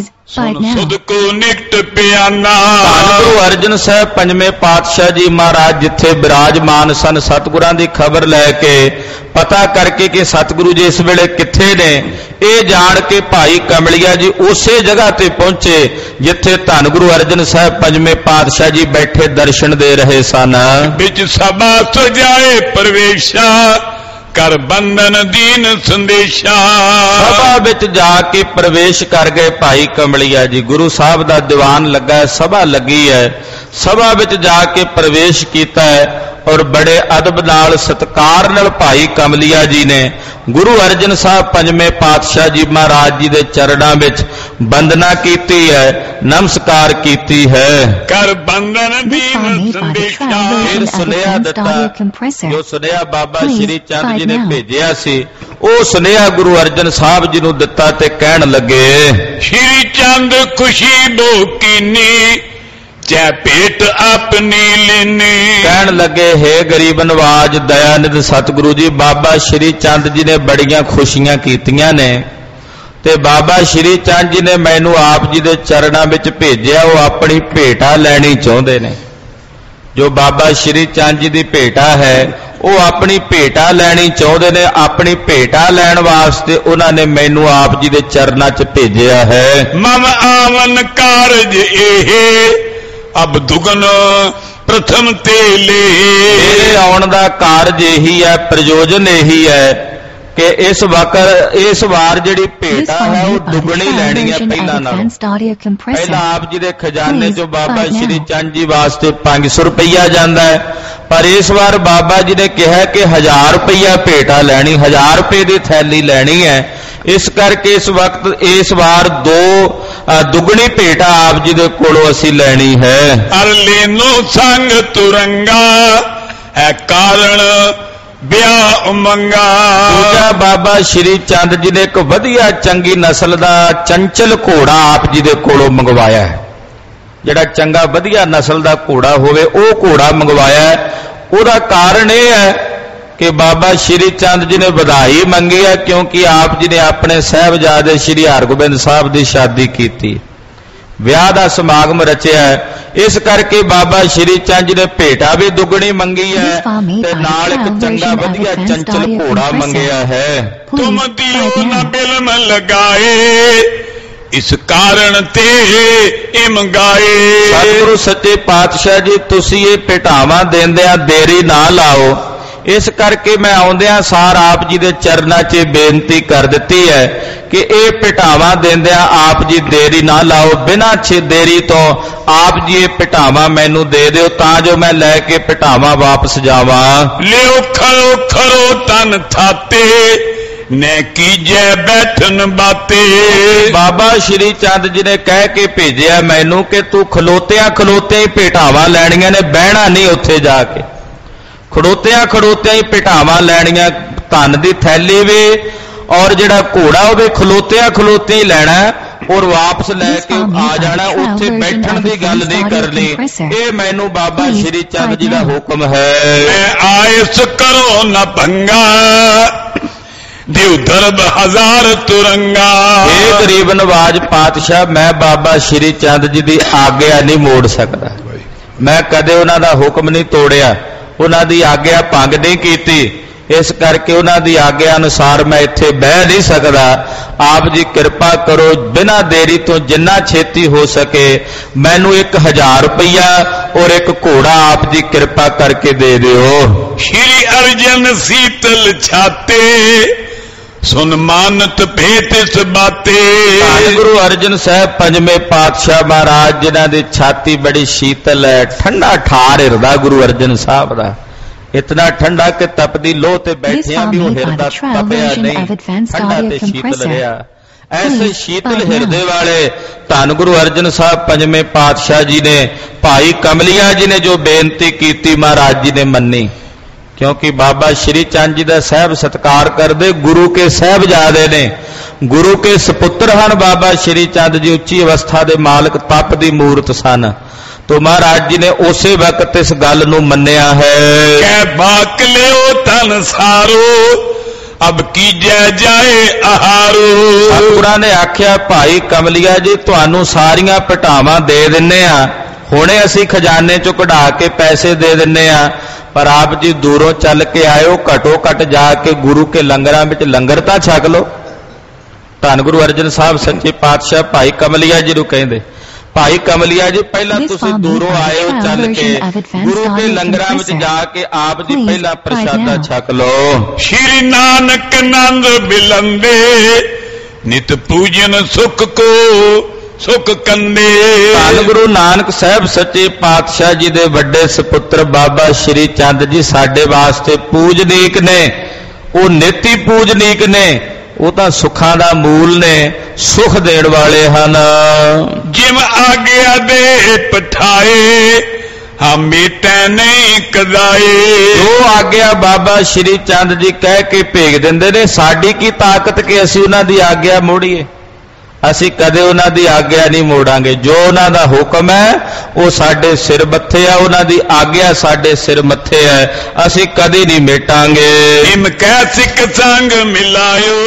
ਸੁਧ ਕੋ ਨਿਕਟ ਪਿਆਨਾ। ਧੰਨ ਗੁਰੂ ਅਰਜਨ ਸਾਹਿਬ ਪੰਜਵੇਂ ਪਾਤਸ਼ਾਹ ਜੀ ਮਹਾਰਾਜ ਜਿੱਥੇ ਬਿਰਾਜਮਾਨ ਸਨ, ਸਤਿਗੁਰਾਂ ਦੀ ਖਬਰ ਲੈ ਕੇ ਪਤਾ ਕਰਕੇ ਕਿ ਸਤਿਗੁਰੂ ਜੀ ਇਸ ਵੇਲੇ ਕਿੱਥੇ ਨੇ, ਇਹ ਜਾਣ ਕੇ ਭਾਈ ਕਮਲੀਆ ਜੀ ਉਸੇ ਜਗ੍ਹਾ ਤੇ ਪਹੁੰਚੇ ਜਿੱਥੇ ਧੰਨ ਗੁਰੂ ਅਰਜਨ ਸਾਹਿਬ ਪੰਜਵੇਂ ਪਾਤਸ਼ਾਹ ਜੀ ਬੈਠੇ ਦਰਸ਼ਨ ਦੇ ਰਹੇ ਸਨ। ਵਿੱਚ ਸਭਾ ਸਜਾਏ ਪ੍ਰਵੇਸ਼ਾ ਕਰ ਬੰਧਨ ਦੀਨ ਸੰਦੇਸ਼ਾ। ਸਭਾ ਵਿੱਚ ਜਾ ਕੇ ਪ੍ਰਵੇਸ਼ ਕਰ ਗਏ ਭਾਈ ਕਮਲੀਆ ਜੀ। ਗੁਰੂ ਸਾਹਿਬ ਦਾ ਦੀਵਾਨ ਲੱਗਾ ਹੈ, ਸਭਾ ਲੱਗੀ ਹੈ, ਸਭਾ ਵਿੱਚ ਜਾ ਕੇ ਪ੍ਰਵੇਸ਼ ਕੀਤਾ ਹੈ ਔਰ ਬੜੇ ਅਦਬ ਨਾਲ ਸਤਿਕਾਰ ਨਾਲ ਭਾਈ ਕਮਲੀਆ ਜੀ ਨੇ ਗੁਰੂ ਅਰਜਨ ਸਾਹਿਬ ਪੰਜਵੇਂ ਪਾਤਸ਼ਾਹ ਜੀ ਮਹਾਰਾਜ ਜੀ ਦੇ ਚਰਨਾਂ ਵਿੱਚ ਵੰਦਨਾ ਕੀਤੀ ਹੈ, ਨਮਸਕਾਰ ਕੀਤੀ ਹੈ। ਕਰ ਬੰਧਨ ਦੀਨ ਸੰਦੇਸ਼ਾ। ਫਿਰ ਸੁਨੇਹਾ ਦਿੱਤਾ, ਜੋ ਸੁਨੇਹਾ ਬਾਬਾ ਸ਼੍ਰੀ ਚੰਦ ਜੀ ਨੇ ਭੇਜਿਆ ਸੀ ਉਹ ਸੁਨੇਹਾ ਗੁਰੂ ਅਰਜਨ ਸਾਹਿਬ ਜੀ ਨੂੰ ਦਿੱਤਾ ਤੇ ਕਹਿਣ ਲੱਗੇ, ਸ਼੍ਰੀ ਚੰਦ ਖੁਸ਼ੀ ਬੋ ਕੀਨੀ ਚੈ ਭੇਟ ਆਪਣੀ ਲੈਨੀ। ਕਹਿਣ ਲੱਗੇ, ਹੇ ਗਰੀਬ ਨਵਾਜ ਦਇਆਨਿਧ ਸਤਿਗੁਰੂ ਜੀ, ਬਾਬਾ ਸ਼੍ਰੀ ਚੰਦ ਜੀ ਨੇ ਬੜੀਆਂ ਖੁਸ਼ੀਆਂ ਕੀਤੀਆਂ ਨੇ ਤੇ ਬਾਬਾ ਸ਼੍ਰੀ ਚੰਦ ਜੀ ਨੇ ਮੈਨੂੰ ਆਪ ਜੀ ਦੇ ਚਰਨਾਂ ਵਿੱਚ ਭੇਜਿਆ। ਉਹ ਆਪਣੀ ਭੇਟਾ ਲੈਣੀ ਚਾਹੁੰਦੇ ਨੇ। ਜੋ ਬਾਬਾ ਸ਼੍ਰੀ ਚੰਦ ਜੀ ਦੀ ਭੇਟਾ ਹੈ ਉਹ ਆਪਣੀ ਭੇਟਾ ਲੈਣੀ ਚਾਹੁੰਦੇ ਨੇ। ਆਪਣੀ ਭੇਟਾ ਲੈਣ ਵਾਸਤੇ ਉਹਨਾਂ ਨੇ ਮੈਨੂੰ ਆਪ ਜੀ ਦੇ ਚਰਨਾਂ 'ਚ ਭੇਜਿਆ ਹੈ। ਮਮ ਆਵਨ ਕਾਰਜ ਇਹ ਅਬ ਦੁਗਨ ਪ੍ਰਥਮ ਤੇ ਲੇ। ਮੇਰੇ ਆਉਣ ਦਾ ਕਾਰਜ ਇਹੀ ਹੈ, ਪ੍ਰਯੋਜਨ ਇਹੀ ਹੈ ਕਿ ਇਸ ਵਾਰ ਜਿਹੜੀ ਭੇਟਾ ਹੈ ਉਹ ਦੁੱਗਣੀ ਲੈਣੀ ਹੈ ਪਹਿਲਾਂ ਨਾਲੋਂ। ਪਹਿਲਾਂ ਆਪ ਜੀ ਦੇ ਖਜ਼ਾਨੇ 'ਚੋਂ ਬਾਬਾ ਸ਼੍ਰੀ ਚੰਦ ਜੀ ਵਾਸਤੇ 500 ਰੁਪਈਆ ਜਾਂਦਾ ਹੈ, ਪਰ ਇਸ ਵਾਰ ਬਾਬਾ ਜੀ ਨੇ ਕਿਹਾ ਕਿ 1000 ਰੁਪਈਆ ਭੇਟਾ ਲੈਣੀ, 1000 ਰੁਪਏ ਦੀ ਥੈਲੀ ਲੈਣੀ ਹੈ। ਇਸ ਕਰਕੇ ਇਸ ਵਾਰ ਦੁੱਗਣੀ ਭੇਟਾ ਆਪ ਜੀ ਦੇ ਕੋਲੋਂ ਅਸੀਂ ਲੈਣੀ ਹੈ। ਅਰ ਲੈਨੋ ਸੰਗ ਤੁਰੰਗਾ ਹੈ ਕਾਰਨ ਵਿਆਹ ਉਮੰਗਾ। ਦੂਜਾ ਬਾਬਾ ਸ਼੍ਰੀ ਚੰਦ ਜੀ ਨੇ ਇੱਕ ਵਧੀਆ ਚੰਗੀ ਨਸਲ ਦਾ ਚੰਚਲ ਘੋੜਾ ਆਪ ਜੀ ਦੇ ਕੋਲੋਂ ਮੰਗਵਾਇਆ ਹੈ। ਜਿਹੜਾ ਚੰਗਾ ਵਧੀਆ ਨਸਲ ਦਾ ਘੋੜਾ ਹੋਵੇ ਉਹ ਘੋੜਾ ਮੰਗਵਾਇਆ ਹੈ। ਉਹਦਾ ਕਾਰਨ ਇਹ ਹੈ कि बाबा श्री चंद जी ने बधाई मंगी है क्योंकि आप जी ने अपने साहबजादे श्री हरगोबिंद साहब की शादी की, विआह का समागम रचिया है। इस करके बाबा श्री चंद जी ने भेटा भी दुगनी मंगी है ते नाल एक चंगा वधिया चंचल घोड़ा मंगिया है। तुम दियो न बिल्म लगाए इस कारण ते इम गाए। सतगुरु सच्चे पातशाह जी तुसी ये भेटावां देंदियां देरी ना लाओ, इस करके मैं आउंदियां सार आप जी दे चरनां 'च बेनती कर दिती है कि ये भेटावां देंदियां आप जी देरी ना लाओ, बिना देरी तो आप जी ये भेटावां मैनू दे दिओ तां जो मैं लैके भेटावां वापस जावां। लियो खरो खरो तन थाते ने कीजे बैठन बाते। बाबा श्री चंद जी ने कह के भेजिया मैनू कि तू खलोतिया खलोतिया ही भेटावां लैणियां ने, बहना नहीं उत्थे जाके, खड़ोतिया खड़ोतिया ही भेटावां लैणियां, धन की थैली भी और जिहड़ा घोड़ा वो भी खलोतिया खलोतिया ही लैना और वापस लैके आ जाना, उत्थे बैठण की गल नहीं करनी। ये मैनू बाबा श्री चंद जी का हुक्म है। आयस करो न भंगा दिव दरब हजार तुरंगा। ये गरीब नवाज पातशाह मैं बाबा श्री चंद जी की आग्या नहीं मोड़ सकता, मैं कदे उन्हां दा हुक्म नहीं तोड़िया, उन्हां दी आग्या भंग नहीं कीती, इस करके उन्हां दी आग्या अनुसार मैं इत्थे बह नहीं सकदा। आप जी कृपा करो बिना देरी तो जिन्ना छेती हो सके मैनू 1000 रुपया और एक घोड़ा आप जी कृपा करके दे दिओ। श्री अर्जन सीतल छाते सुन मानत भेत इस बाते। गुरु अर्जन साहब पंजवें पातशाह महाराज जिन्हां दी छाती बड़ी शीतल है, ठंडा ठार हिरदा गुरु अर्जन साहब दा, इतना ठंडा कि तपदी लोह ते बैठिया भी वो हिरदा तपया नहीं, ठंडा ते शीतल रहा। ऐसे शीतल हिरदे वाले धन गुरु अर्जन साहब पंजवें पातशाह जी ने भाई कमलिया जी ने जो बेनती की महाराज जी ने मन्नी, क्योंकि बाबा श्री चंद जी का साहब सत्कार करते गुरु के साहबजादे ने, गुरु के सपुत्र हैं बाबा श्री चंद जी, उच्ची अवस्था के मालक तप की मूर्त सन, तो महाराज जी ने उसे वक्त इस गल नूं मन्निया है। कै बाक लियो तन सारो अब कीजे जाए आहारो। सतगुरां ने आख्या भाई कमलिया जी तुहानूं सारियां भेटावां दे दिन्ने आ, हुणे असीं खजाने चों कढा के पैसे दे दिन्ने आ, पर आप जी दूरों चल के आयो, घटो घट जाके गुरु के लंगरां विच लंगर तां छक लो। धन गुरु अर्जन साहब सच्चे पातशाह भाई कमलिया जी नूं कहिंदे, भाई कमलिया जी पहला तुसीं दूरों आए हो चल के गुरु के लंगरां विच जाके आप जी पहला प्रसादा छक लो। श्री नानक नंद बिलंदे नित पूजन सुख को सुख कंदे। धन गुरु नानक साहब सच्चे पातशाह जी दे वड्डे सपुत्र बाबा श्री चंद जी साडे वास्ते पूजनीक ने, वो निति पूजनीक ने, वो तां सुखां दा मूल ने, सुख देण वाले हन। जिम आग्या दे पठाए हम मीटे नहीं कदाए। जो आग्या बाबा श्री चंद जी कह के भेज दिंदे ने, साडी की ताकत कि असीं उन्हां दी आग्या मोड़ीए, असी कदे उन्हां दी आग्या नहीं मोड़ांगे। जो उन्हां दा हुक्म है वो साडे सिर मत्थे है, उन्हां दी आग्या साडे सिर मत्थे है, असी कदे नहीं मेटांगे। इम कैसिक संग मिलायो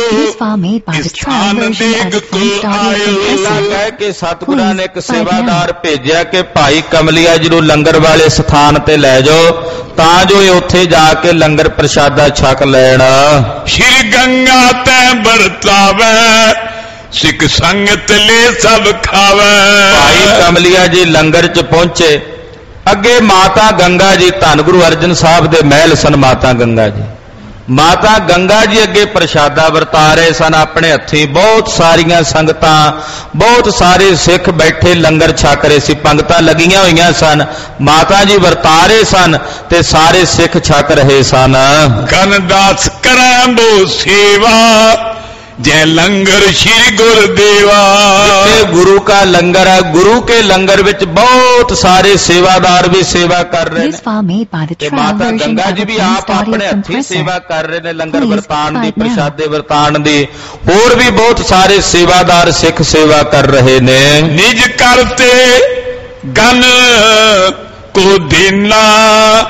स्थान देग को आयो। कह के सतगुरां ने एक सेवादार भेजिया कि भाई कमलिया जी नूं लंगर वाले स्थान ते लै जाओ तां जो ये उत्थे जाके लंगर प्रसादा छक लैण। श्री गंगा तै बरतावै सिख संगत ले सब खावे। भाई कमलिया जी लंगर च पहुंचे, अगे माता गंगा जी धन गुरु अर्जन साहब दे महल सन। माता गंगा जी, माता गंगा जी अगे प्रसादा वरता रहे सन अपने हथी। बहुत सारियां संगतां, बहुत सारे सिख बैठे लंगर छक रहे सी, पंगतां लगियां होईयां सन, माता जी वरता रहे सन ते सारे सिख छक रहे सन। कनदास करें बो सेवा जय लंगर श्री गुरुदेवा। गुरु का लंगर है, गुरु के लंगर विच बहुत सारे सेवादार भी सेवा कर रहे हैं। माता गंगा जी भी आप अपने हथी सेवा कर रहे हैं, लंगर वरतान दी, प्रसादे वरतान दी। होर भी बहुत सारे सेवादार सिख सेवा कर रहे ने। निज करते गन को देना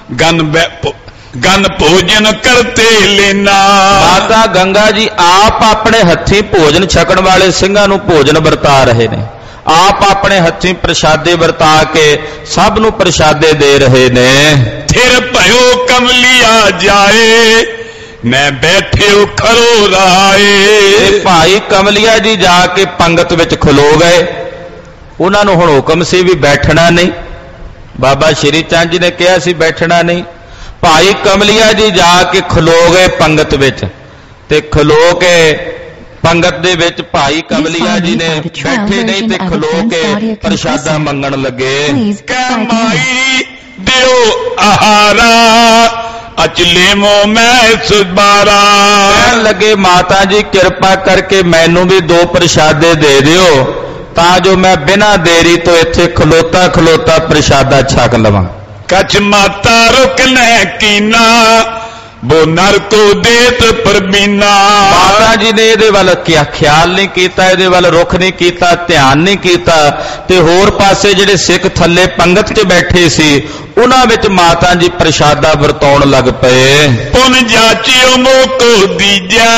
गन भोजन करते लेना। माता गंगा जी आप अपने हथी भोजन छकण वाले ਸਿੰਘਾਂ ਨੂੰ भोजन ਵਰਤਾ ਰਹੇ ਨੇ, आप अपने हथी प्रसादे वरता के सब नूं प्रसादे दे रहे ने। फिर भयो कमलिया जाए मैं बैठे खलो राए। भाई कमलिया जी जाके पंगत विच खलो गए, उन्हां नूं हुण हुक्म सी भी बैठना नहीं, बाबा श्री चंद जी ने कहा सी बैठना नहीं। भाई कमलिया जी जाके खलो गए पंगत विच, ते खलो के पंगत दे विच भाई कमलिया जी ने बैठे नहीं ते खलो के प्रसादा मंगण लगे। माई दियो आहारा अचले मो मैं सुबारा। कहन लगे माता जी कृपा करके मैनू भी 2 प्रसादे दे दियो तां जो मैं बिना देरी तो इत्थे खलोता खलोता प्रसादा छक लवां। कछ माता रुकने कीना वो नर को देत परबीना। माता जी ने इहदे वल क्या ख्याल नहीं कीता, इहदे वल रुख नहीं कीता, ध्यान नहीं कीता ते होर पासे जिहड़े सिख थल्ले पंगत च बैठे सी उन्हां विच माता जी प्रसादा वरताउण लग पए। पुन जाचियो मोको दीजै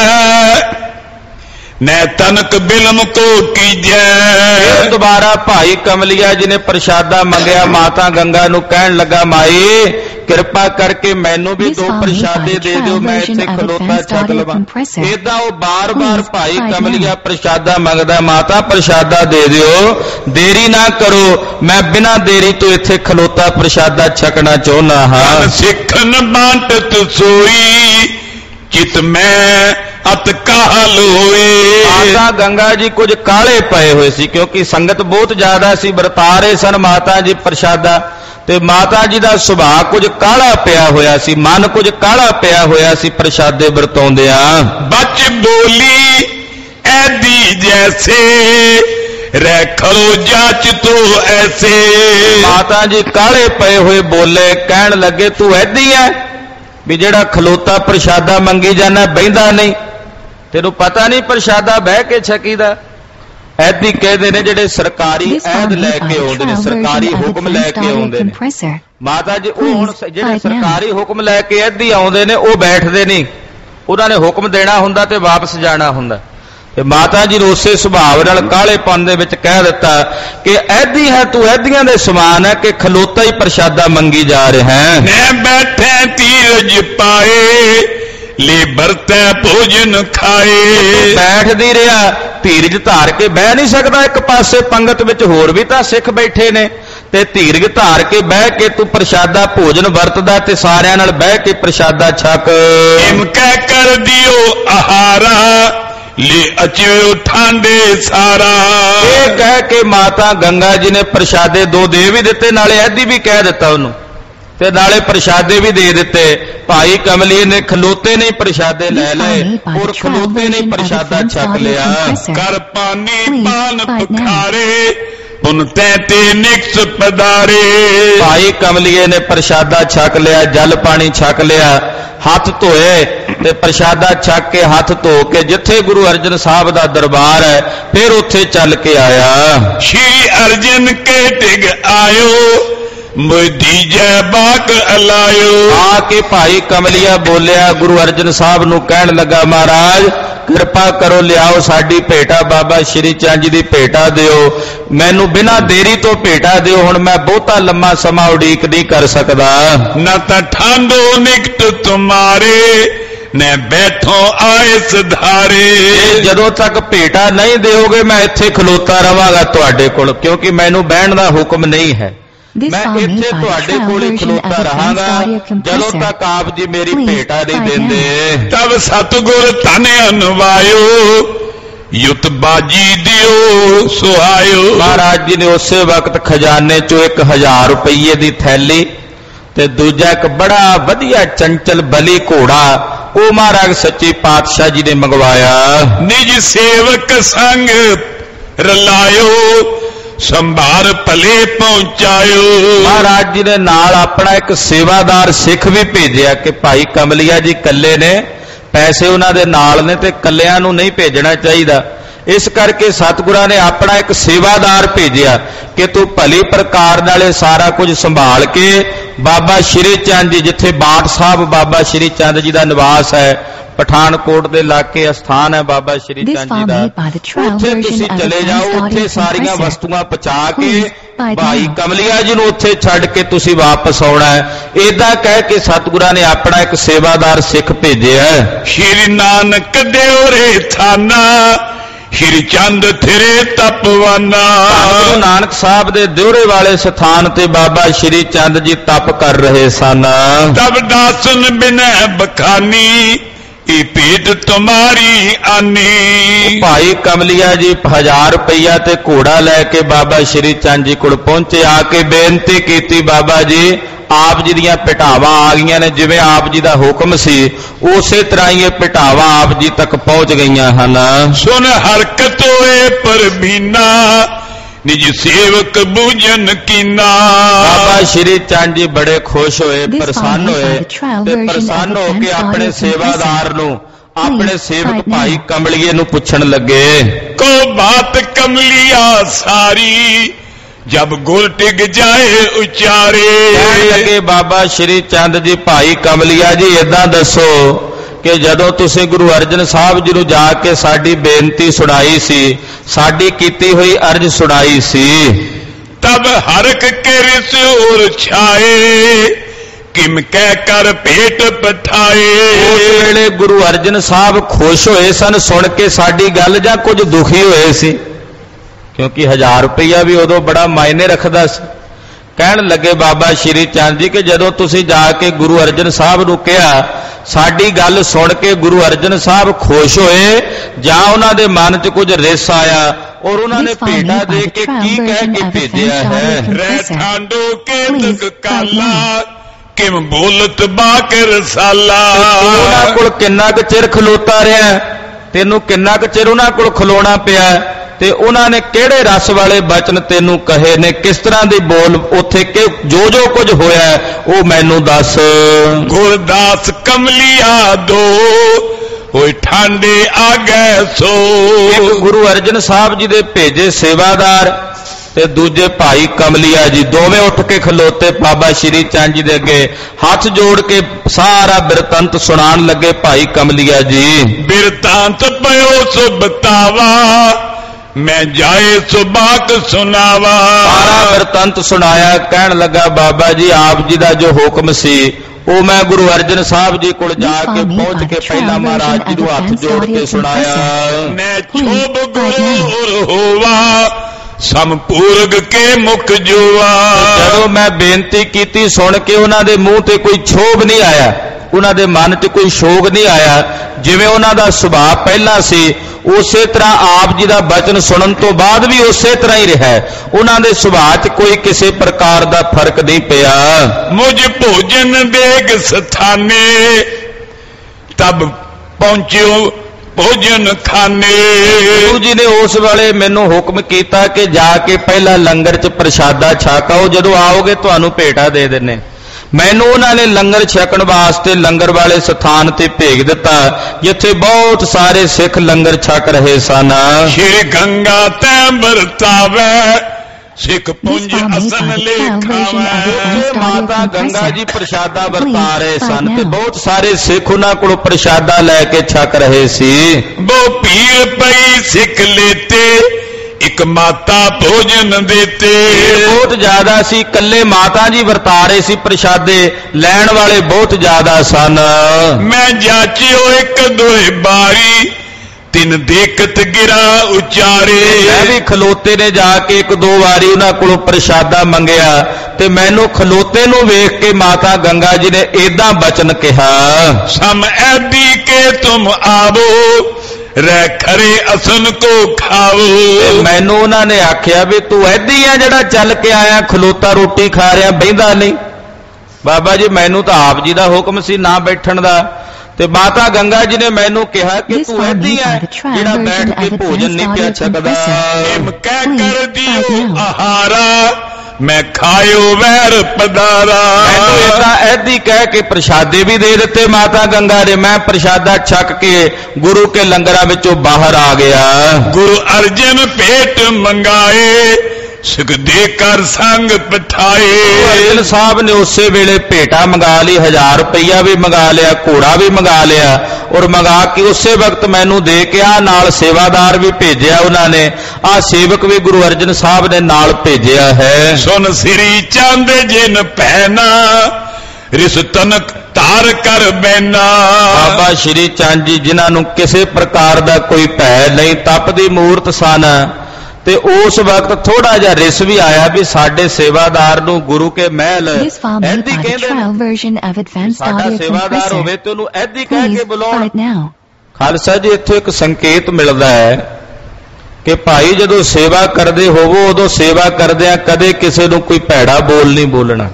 मैं तनक बिलम को कीजै। दोबारा भाई कमलिया जी ने प्रसादा मंगया, माता गंगा नूं कहण लगा माई कृपा करके मैनू भी 2 प्रसादे दे दिओ मैं इत्थे खलोता छक लवां। इदां वो बार बार भाई कमलिया प्रसादा मंगदा, माता प्रसादा दे दिओ, देरी ना करो, मैं बिना देरी तो इत्थे खलोता प्रसादा छकना चाहुंदा हां। सिखन बांटत सोई चित मैं अत काहल होए। माता गंगा जी कुछ काले पए हुए सी क्योंकि संगत बहुत ज्यादा सी, वरता रहे सन माता जी प्रसादा ते माता जी दा सुभाअ कुछ काला पिया होया सी, मन कुछ काला पिया होया सी प्रसादे वरताउंदियां। बच बोली ऐदी जैसे रह खलो जाच तो ऐसे। माता जी काले पए हुए बोले, कहण लगे तू ऐदी है भी जेड़ा खलोता प्रसादा मंगी जाना बहिंदा नहीं, तेनू पता नहीं प्रसादा बह के छकीदा। ऐदी कहते ने जेडे सरकारी ऐद लैके आउंदे ने, सरकारी हुक्म लैके आउंदे ने। माता जी हुण जेडे सरकारी हुक्म लैके ऐदी आउंदे ने वो बैठदे नहीं, उन्हां ने हुक्म देना हुंदा ते वापस जाना हुंदा। ते माता जी ने उसे सुभाव नाल कालेपन दे विच कह दिता कि ऐदी है तू ऐदियां दे समान है कि खलोता ही प्रसादा मंगी जा रहा है। मैं बैठे धीरज पाए ले बरते भोजन खाए। बैठ दी रहा, धीरज धार के बह नहीं सकता, एक पासे पंगत विच होर भी तां सिख बैठे ने ते धीरज धार के बह के तू प्रसादा भोजन वरतदा ते सारियां नाल बह के प्रसादा छक। इम कह कर दियो आहारा ले अचो ठांडे सारा। ये कह के माता गंगा जी ने प्रसादे 2 दे भी दिते, नाले ऐदी भी कह दिता उन्होंने ते नाले प्रसादे भी दे दिते। भाई कमलिए ने खलोते नहीं प्रसादे ले लए और खलोते नहीं प्रसादा छक लिया। कर पानी पान पखारे उन तैते निक्स पधारे। भाई कमलिए ने प्रसादा छक लिया, जल पानी छक लिया, हाथ धोए ते प्रसादा छक के हाथ धो के जिथे गुरु अर्जन साहब दा दरबार है फिर उत्थे चल के आया। श्री अर्जन के टिग आयो दीजै बाग अलायो। आके भाई कमलिया बोलिया, गुरु अर्जन साहब नूं कहण लगा महाराज कृपा करो लियाओ साडी भेटा, बाबा श्री चंद जी दी भेटा दिओ, मैनू बिना देरी तो भेटा दिओ, हुण मैं बहुता लम्मा समा उड़ीक नहीं कर सकदा। न तां ठांडो निकट तुम्हारे न बैठो आए सधारे। जदों तक भेटा नहीं दोगे मैं इत्थे खलोता रवांगा तुहाडे कोल, क्योंकि मैनू बहण दा हुक्म नहीं है, मैं इत्थे तुहाडे कोल ही खलोता रहांगा जदों तक आप जी मेरी भेटा नहीं देंदे। तब सतगुर धन अनवायो युत बाजी दियो सुहायो। महाराज जी ने उस वक्त खजाने चो 1000 रुपये की थैली ते दूजा एक बड़ा वधिया चंचल बली घोड़ा वो महाराज सच्ची पातशाह जी ने मंगवाया। निज सेवक संग रलायो संभार भले पहुंचायो। महाराज जी ने नाल अपना एक सेवादार सिख भी भेजिया कि भाई कमलिया जी कल्ले ने, पैसे उन्हां दे नाल ने ते कल्लियां नूं नहीं भेजना चाहिदा, इस करके सतगुरां ने अपना एक सेवादार भेजिया कि तू भली प्रकार नाले सारा कुछ संभाल के बाबा श्री चंद जी जिथे बाट साहब बाबा श्री चंद जी का निवास है, पठानकोट के इलाके स्थान है बाबा श्री चंद जी का, उत्थे तुसीं चले जाओ, उत्थे सारियां वस्तुआं पहुंचा के भाई कमलिया जी नूं उत्थे छड्ड के तुसीं वापस आउणा है। इदां कह के सतगुरां ने अपना एक सेवादार सिख भेजिया है। श्री नानक देव रे थाना श्री चंद थिरे तपवाना। गुरु नानक साहब दे दिउरे वाले स्थान ते बाबा श्री चंद जी तप कर रहे सन। तब दासन बिना बखानी ई पेट तुम्हारी आनी। भाई कमलिया जी 1000 रुपया ते घोड़ा लैके बाबा श्री चंद जी कोल पहुंचे, आके बेनती की बाबा जी आप जी दियां पिटावां आ गईयां ने, जिवें आप जी दा हुक्म सी उसे तरह ही ये पिटावां आप जी तक पहुंच गईयां हन। सुन हरकत होए पर बीना निज सेवक बूझन कीना। बाबा श्री चंद जी बड़े खुश होए, प्रसन्न होए ते प्रसन्न होके अपने सेवादार नूं अपने सेवक भाई कमलिए नूं पुछण लगे। को बात कमलिया सारी जब गुर टिक जाए उचारे। कहण लगे बाबा श्री चंद जी भाई कमलिया जी इदां दसो कि जदों तुसीं गुरु अर्जन साहब जी नूं जाके साडी बेनती सुनाई सी, साडी कीती हुई अर्ज सुनाई सी, तब हरक के रिस और छाए किम कह कर पेट पठाए। उस वेले गुरु अर्जन साहब खुश होए सन सुन के साडी गल, जां कुछ दुखी होए सी, क्योंकि 1000 रुपया भी उदों बड़ा मायने रखदा सी। कहण लगे बाबा श्री चंद जी कि जदों तुसीं जाके गुरु अर्जन साहब नूं कहा, साडी गल सुन के गुरु अर्जन साहब खुश होए जां उन्हां दे मन च कुछ रिस आया और उन्होंने भेटा दे के की कह के भेजिया है। रहठांडो के तक काला किम बोलत बाकर साला। उन्हां कोल किन्ना क चिर खलोता रहा, तेनू किन्ना क चिर उन्हां कोल खलोना पिया ते उन्होंने किहड़े रस वाले बचन तेनू कहे ने, किस तरह दी बोल उत्थे के जो जो कुछ होया वो मैनू दस। गुरदास कमलिया दो होए ठांडे आ गए सो। एक गुरु अर्जन साहब जी दे भेजे सेवादार ते दूजे भाई कमलिया जी दोवें उठ के खलोते बाबा श्री चंद जी दे अगे हाथ जोड़ के सारा बिरतंत सुनान लगे। भाई कमलिया जी बिरतांत पयो सो बतावा मैं जाए सो बात सुनावा। सारा बिरतंत सुनाया। कहन लगा बाबा जी आप जी दा जो हुक्म सी वो मैं गुरु अर्जन साहब जी को जाके पहुंच के पहला महाराज जी को हाथ जोड़ के सुनाया। मैं छोब गुरु होवा समपूरग के मुख जोवा। जदों मैं बेनती की सुन के उन्हां दे मूंह ते कोई क्षोभ नहीं आया, उन्हां दे मन च कोई शोक नहीं आया, जिवें उन्हां दा सुभाव पहला सी उसे तरह आप जी दा बचन सुनन तो बाद भी उसे तरह ही रहा। उन्हां दे सुभाव च कोई किसी प्रकार दा फर्क नहीं पिया। मुझ भोजन देग स्थाने तब पहुंचियो भोजन खाने। गुरु जी ने उस वेले मैनू हुक्म किया कि जाके पहला लंगर च प्रसादा छकाओ, जदों आओगे तुहानू भेटा दे देने। मैनू उन्होंने लंगर छकण वास्ते लंगर वाले स्थान ते भेज दिता जिथे बहुत सारे सिख लंगर छक रहे सन। श्री गंगा तै बरतावे सिख पुंज असन लेखावे। माता गंगा जी प्रसादा वरता रहे सन ते बहुत सारे सिख उन्हां कोलों प्रसादा लैके छक रहे सी। वो पीर पई सिख लेते एक माता भोजन देते। बहुत ज्यादा सी, कल्ले माता जी वरता रहे सी प्रसादे, लैण वाले बहुत ज्यादा सन। मैं जाचियो एक दोए बारी तिन देखत गिरा उचारे। मैं भी खलोते ने जाके एक दो बारी उन्हां कोलों प्रसादा मंगया ते मैनू खलोते नूं वेख के माता गंगा जी ने इदां बचन कहा, सम ऐदी के तुम आवो रह खरे असन को खाओ। मैनू उन्होंने आख्या भी तू ऐदी है जड़ा चल के आया खलोता रोटी खा रहा बहिंदा नहीं। बाबा जी मैनू तो आप जी का हुक्म सी ना बैठण दा, ते माता गंगा जी ने मैनू कहा कि तू ऐदी है जड़ा बैठ के भोजन नहीं पिया सकदा। कह कर दियो आहारा मैं खायो वैर पधारा। मैनू इदा ऐदी कह के प्रशादे भी दे दिते माता गंगा ने। मैं प्रशादा छक के गुरु के लंगरां विचों बाहर आ गया। गुरु अर्जन पेट मंगाए सुख दे कर संग पठाए। अर्जन साहब ने उस वेले भेटा मंगा ली, 1000 रुपया भी मंगा लिया, घोड़ा भी मंगा लिया और मंगा के उस वक्त मैनू दे के आ नाल सेवादार भी भेजिया उन्होंने। आ सेवक भी गुरु अर्जन साहब ने नाल भेजिया है। सुन श्री चंद जिन पहना रिस तनक तार कर बैना। बाबा श्री चंद जी जिन्होंने किसी प्रकार का कोई भै नहीं, तप दी मूर्त सन, ते उस वक्त थोड़ा जा रिस भी आया भी साडे सेवादार नूं गुरु के महल ऐदी कहंदे साडा सेवादार होवे ते ओनूं ऐदी कह के बुलाउण। खालसा जी इत्थों एक संकेत मिलदा है कि भाई जदों सेवा करदे होवो उदों सेवा करदिआं कदे किसी नूं कोई भैड़ा बोल नहीं बोलना,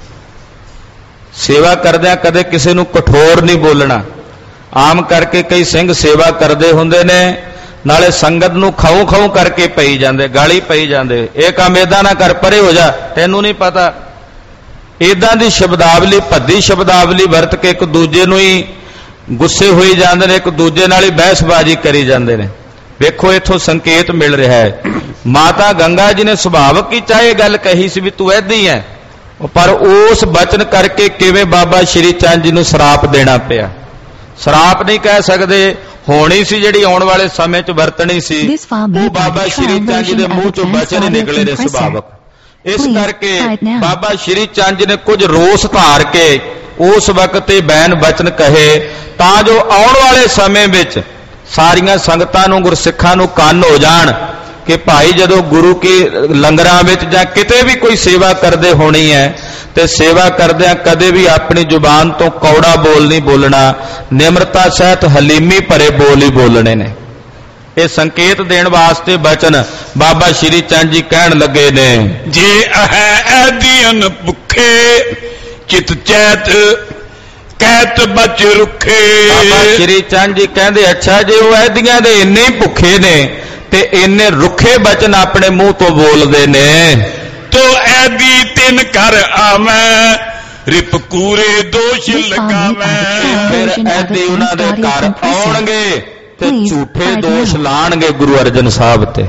सेवा करदिआं कदे किसी नूं कठोर नहीं बोलना। आम करके कई सिंह सेवा करदे हुंदे ने नाले संगत नूं खाऊ खाऊ करके पई जांदे, गाली पई जांदे, ये काम इदां ना कर, परे हो जा, तैनूं नहीं पता। इदां दी शब्दावली भद्दी शब्दावली वरत के एक दूजे नूं ही गुस्से होई जांदे ने, एक दूजे नाल ही बहसबाजी करी जांदे ने। वेखो इथों संकेत मिल रहा है माता गंगा जी ने सुभावक ही चाहे गल कही सी भी तू ऐदी है, पर उस बचन करके किवें बाबा श्री चंद जी नूं श्राप देना पिया। श्राप नहीं कह सकते, होनी सी जिहड़ी आउण वाले समय च वरतनी सी, वो बाबा श्री चंद जी दे मूंह चों बचन निकले ने सुभावक। इस करके बाबा श्री चंद जी ने कुछ रोस धार के उस वक्त बैन बचन कहे तां जो आउण वाले समय विच सारियां संगतां नूं गुरसिखां नूं कंन हो जाण कि भाई जदों गुरु के लंगरां विच जां किते भी कोई सेवा करदे होनी है ते सेवा करदिआं कदे भी अपनी जुबान तो कौड़ा बोल नहीं बोलना, निम्रता सहित हलीमी भरे बोल ही बोलने ने। ये संकेत देण वास्ते बचन बाबा श्री चंद जी कहण लगे ने, जे ऐदियन भुखे चित चैत कैत बच रुखे। बाबा श्री चंद जी कहंदे अच्छा जे वो ऐदियां दे इन्ने भुखे ने ते इन्ने रुखे बचन अपने मुंह तो बोलदे ने, तो ऐदी तिन कर आवे रिप कूरे दोष लगावे। फिर ऐदी उन्हां दे घर आउणगे ते झूठे दोष लाणगे गुरु अर्जन साहब ते।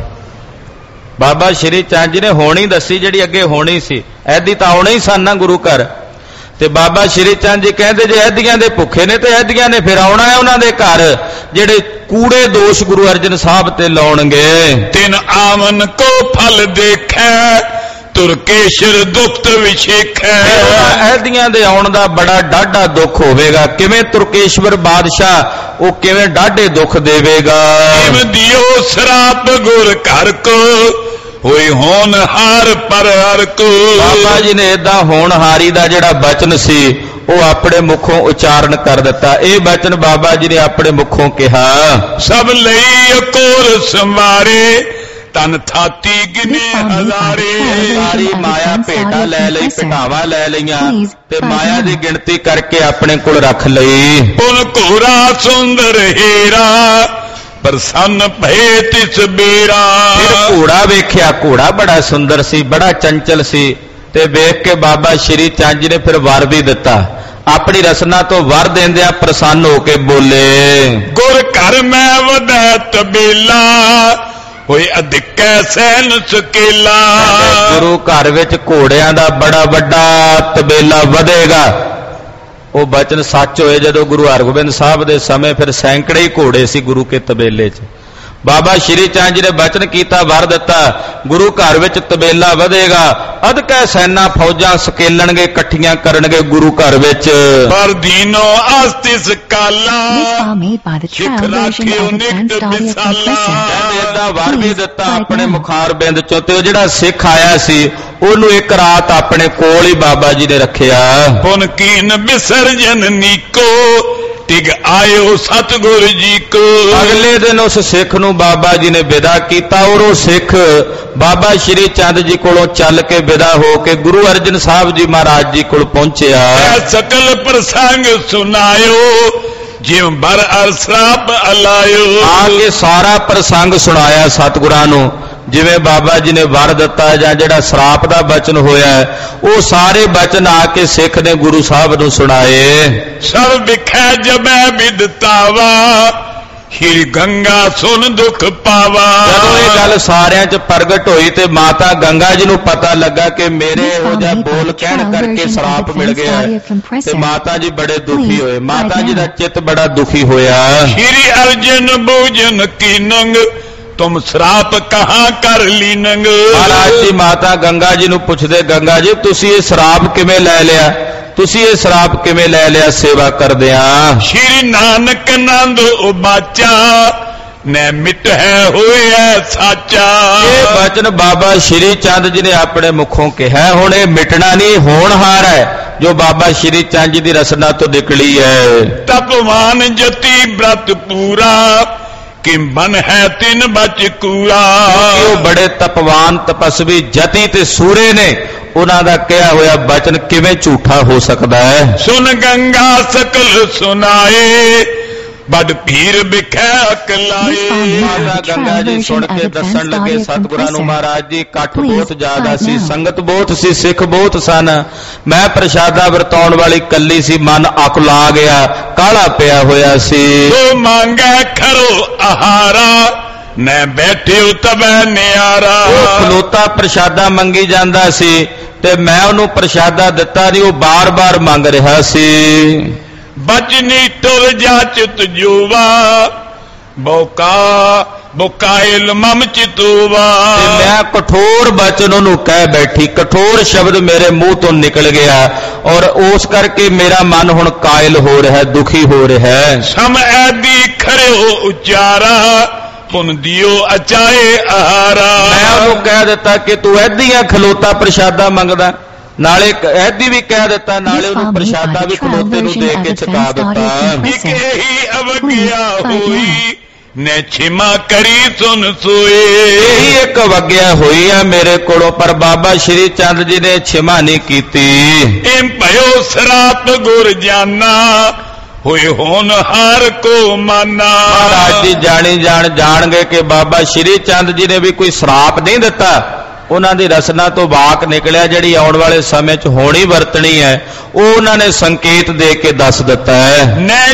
बाबा श्री चंद जी ने होनी दसी जिहड़ी अगे होनी सी, ऐदी तां आउणे ही सन ना गुरु घर। ते बाबा श्री चंद जी कहते जे ऐदियां दे भुखे ने ते ऐदियां ने फिर आउणा है उन्हां दे घर जिहड़े कूड़े दोष गुरु अर्जन साहब ते लाउणगे। तिन आवन को फल देखे तुरकेशर दुख विशेखै। ऐदियां दे आउण दा बड़ा डाढा दुख होवेगा। किवें तुरकेश्वर बादशाह वो किवें डाढे दुख देवेगा। दियो श्राप गुर घर को होई होनहार पर हर को। बाबा जी ने इदा होनहारी दा जिहड़ा बचन सी वो अपने मुखों उच्चारण कर दिता। ये बचन बाबा जी ने अपने मुखों कहा, सब लई अकोर संवारे तन थाती गिने हजारे। सारी माया भेटा लै लई, भेटावा लै लईयां ते माया दी गिनती करके अपने कोल रख लई। उन घोड़ा सुंदर हेरा प्रसन्न भये तिस बेरा। फिर घोड़ा वेख्या, घोड़ा बड़ा सुंदर सी, बड़ा चंचल सी ते वेख के बाबा श्री चंद जी ने फिर वर भी दिता। अपनी रसना तो वर देंदिया प्रसन्न होके बोले, गुर घर मैं वधै तबेला होए अधिकै सैन सकेला। गुरु घर विच घोड़ियां दा बड़ा वड्डा तबेला वधेगा। वो बचन सच होए जदों गुरु हरगोबिंद साहब दे समय फिर सैकड़े ही घोड़े सी गुरु के तबेले च। बाबा श्री चंद जी ने बचन किया, वर दिता, गुरु घर विच तबेला वधेगा, अधकै सैना फौजां सकेलणगे, इकट्ठियां करनगे गुरु घर विच। पर दीनो आस्तिस काला सिख राखियो निकट विसाला। इदा वर भी दिता अपने मुखार बिंद चों ते जिहड़ा सिख आया सी ओनू एक रात अपने कोल ही बाबा जी ने रखिया। पुन कीन विसर्जन नीको टिग आयो सतगुरु जी को। अगले दिन उस सिख नूं बाबा जी ने विदा किया और वो सिख बाबा श्री चंद जी कोलों चल के विदा हो के गुरु अर्जन साहब जी महाराज जी कोल पहुंचया। सकल प्रसंग सुनायो जिव बर अर श्राप अलायो। आके सारा प्रसंग सुनाया सतगुरां नूं ਜਿਵੇਂ ਬਾਬਾ ਜੀ ਨੇ ਵਰ ਦਿੱਤਾ ਜਾਂ ਜਿਹੜਾ ਸਰਾਪ ਦਾ ਬਚਨ ਹੋਇਆ ਉਹ ਸਾਰੇ ਬਚਨ ਆ ਕੇ ਸਿੱਖ ਨੇ ਗੁਰੂ ਸਾਹਿਬ ਨੂੰ ਸੁਣਾਏ। ਸਭ ਵਿਖੈ ਜਬੈ ਵਿਦਤਾਵਾ ਹੀਰ ਗੰਗਾ ਸੁਨ ਦੁੱਖ ਪਾਵਾ। ਜਦੋਂ ਇਹ ਗੱਲ ਸਾਰਿਆਂ 'ਚ ਪ੍ਰਗਟ ਹੋਈ ਤੇ ਮਾਤਾ ਗੰਗਾ ਜੀ ਨੂੰ ਪਤਾ ਲੱਗਾ ਕਿ ਮੇਰੇ ਇਹੋ ਜਿਹਾ ਬੋਲ ਕਹਿਣ ਕਰਕੇ ਸਰਾਪ ਮਿਲ ਗਿਆ ਤੇ ਮਾਤਾ ਜੀ ਬੜੇ ਦੁਖੀ ਹੋਏ। ਮਾਤਾ ਜੀ ਦਾ ਚਿੱਤ ਬੜਾ ਦੁਖੀ ਹੋਇਆ। ਸ਼੍ਰੀ ਅਰਜਨ ਬੂਜਨ ਕੀ ਨੰਗ ਤੁਮ ਸਰਾਪ ਕਹਾਂ ਕਰ ਲੀ ਨੰਗ। ਮਹਾਰਾਜ ਜੀ ਮਾਤਾ ਗੰਗਾ ਜੀ ਨੂੰ ਪੁੱਛਦੇ, ਗੰਗਾ ਜੀ ਤੁਸੀਂ ਇਹ ਸਰਾਪ ਕਿਵੇਂ ਲੈ ਲਿਆ, ਤੁਸੀਂ ਇਹ ਸਰਾਪ ਕਿਵੇਂ ਲੈ ਲਿਆ ਸੇਵਾ ਕਰਦਿਆਂ। ਸ਼੍ਰੀ ਨਾਨਕ ਨੰਦ ਉਬਾਚਾ ਨੈ ਮਿਟ ਹੈ ਹੋਇਆ ਸਾਚਾ। ਇਹ ਬਚਨ ਬਾਬਾ ਸ਼੍ਰੀ ਚੰਦ ਜੀ ਨੇ ਆਪਣੇ ਮੁਖੋਂ ਕਿਹਾ। ਹੁਣ ਇਹ ਮਿਟਣਾ ਨਹੀਂ, ਹੋਣਹਾਰ ਹੈ ਜੋ ਬਾਬਾ ਸ਼੍ਰੀ ਚੰਦ ਜੀ ਦੀ ਰਸਨਾ ਤੋਂ ਨਿਕਲੀ ਹੈ। ਤਪਵਾਨ ਜਤੀ ਬ੍ਰਤ ਪੂਰਾ ਕਿਮ ਬਨ ਹੈ ਤਿਨ ਬਚ ਕੂੜਾ। ਉਹ ਬੜੇ ਤਪਵਾਨ ਤਪਸਵੀ ਜਤੀ ਤੇ ਸੂਰੇ ਨੇ, ਉਹਨਾਂ ਦਾ ਕਿਹਾ ਹੋਇਆ ਬਚਨ ਕਿਵੇਂ ਝੂਠਾ ਹੋ ਸਕਦਾ ਹੈ। ਸੁਨ ਗੰਗਾ ਸਕਲ ਸੁਨਾਏ ਬੜ ਪੀਰ ਬਿਖੈ ਅਕਲਾਏ। ਮਾਤਾ ਗੰਗਾ ਜੀ ਸੁਣ ਕੇ ਦੱਸਣ ਲੱਗੇ ਸਤਿਗੁਰਾਂ ਨੂੰ, ਮਹਾਰਾਜ ਜੀ ਇਕੱਠ ਬਹੁਤ ਜ਼ਿਆਦਾ ਸੀ, ਸੰਗਤ ਬਹੁਤ ਸੀ, ਸਿੱਖ ਬਹੁਤ ਸਨ, ਮੈਂ ਪ੍ਰਸ਼ਾਦਾ ਵਰਤਾਉਣ ਵਾਲੀ ਕੱਲੀ ਸੀ, ਮਨ ਅਕੁਲਾ ਗਿਆ, ਕਾਹਲਾ ਪਿਆ ਹੋਇਆ ਸੀ। ਤੋ ਮੰਗੈ ਖਰੋ ਆਹਾਰਾ ਮੈਂ ਬੈਠਿਓ ਤਬੈ ਨਿਆਰਾ। ਉਹ ਖਲੋਤਾ ਪ੍ਰਸ਼ਾਦਾ ਮੰਗੀ ਜਾਂਦਾ ਸੀ ਤੇ ਮੈਂ ਉਹਨੂੰ ਪ੍ਰਸ਼ਾਦਾ ਦਿੱਤਾ ਨਹੀਂ, ਉਹ ਬਾਰ-ਬਾਰ ਮੰਗ ਰਿਹਾ ਸੀ। ਬਚਨੀ ਤੁਰ ਜਾਚਤ ਜੋਵਾ ਬੋਕਾ ਬੋਕਾਇਲ ਮਮ ਚਿਤੂਵਾ। ਤੇ ਮੈਂ ਕਠੋਰ ਬਚਨ ਉਹਨੂੰ ਕਹਿ ਬੈਠੀ, ਕਠੋਰ ਸ਼ਬਦ ਮੇਰੇ ਮੂੰਹ ਤੋਂ ਨਿਕਲ ਗਿਆ ਔਰ ਉਸ ਕਰਕੇ ਮੇਰਾ ਮਨ ਹੁਣ ਕਾਇਲ ਹੋ ਰਿਹਾ, ਦੁਖੀ ਹੋ ਰਿਹਾ। ਸਮ ਐਦੀ ਖਰਿਓ ਉਚਾਰਾ ਪੁਨ ਦਿਓ ਅਚਾਏ ਆਹਾਰਾ। ਮੈਂ ਉਹਨੂੰ ਕਹਿ ਦਿੱਤਾ ਕਿ ਤੂੰ ਐਦੀਆਂ ਖਲੋਤਾ ਪ੍ਰਸ਼ਾਦਾ ਮੰਗਦਾ, ਨਾਲੇ ਐਦੀ ਵੀ ਕਹਿ ਦਿੱਤਾ, ਨਾਲੇ ਉਹਨੂੰ ਪ੍ਰਸ਼ਾਦਾ ਵੀ ਖਲੋਤੇ ਨੂੰ ਦੇ ਕੇ ਛਕਾ ਦਿੱਤਾ। ਇੱਕ ਇਹੀ ਅਵਗਿਆ ਹੋਈ ਨੇ ਛਿਮਾ ਕਰੀ ਸੁਨ ਸੋਏ। ਇਹੀ ਇੱਕ ਅਵਗਿਆ ਹੋਈ ਆ ਮੇਰੇ ਕੋਲੋਂ, ਪਰ ਬਾਬਾ ਸ਼੍ਰੀ ਚੰਦ ਜੀ ਨੇ ਛਿਮਾ ਨਹੀਂ ਕੀਤੀ। ਇਹ ਭਇਓ ਸਰਾਪ ਗੁਰ ਜਾਨਾ ਹੋਏ ਹੋਣ ਹਾਰ ਕੋ ਮਾਨਾ। ਮਹਾਰਾਜ ਜੀ ਜਾਣਗੇ ਕਿ ਬਾਬਾ ਸ਼੍ਰੀ ਚੰਦ ਜੀ ਨੇ ਵੀ ਕੋਈ ਸਰਾਪ ਨਹੀਂ ਦਿੱਤਾ, ਉਹਨਾਂ ਦੀ ਰਸਨਾ ਤੋਂ ਵਾਕ ਨਿਕਲਿਆ ਜਿਹੜੀ ਆਉਣ ਵਾਲੇ ਸਮੇਂ 'ਚ ਹੋਣੀ ਵਰਤਣੀ ਹੈ, ਉਹ ਉਹਨਾਂ ਨੇ ਸੰਕੇਤ ਦੇ ਕੇ ਦੱਸ ਦਿੱਤਾ ਹੈ। ਨੈ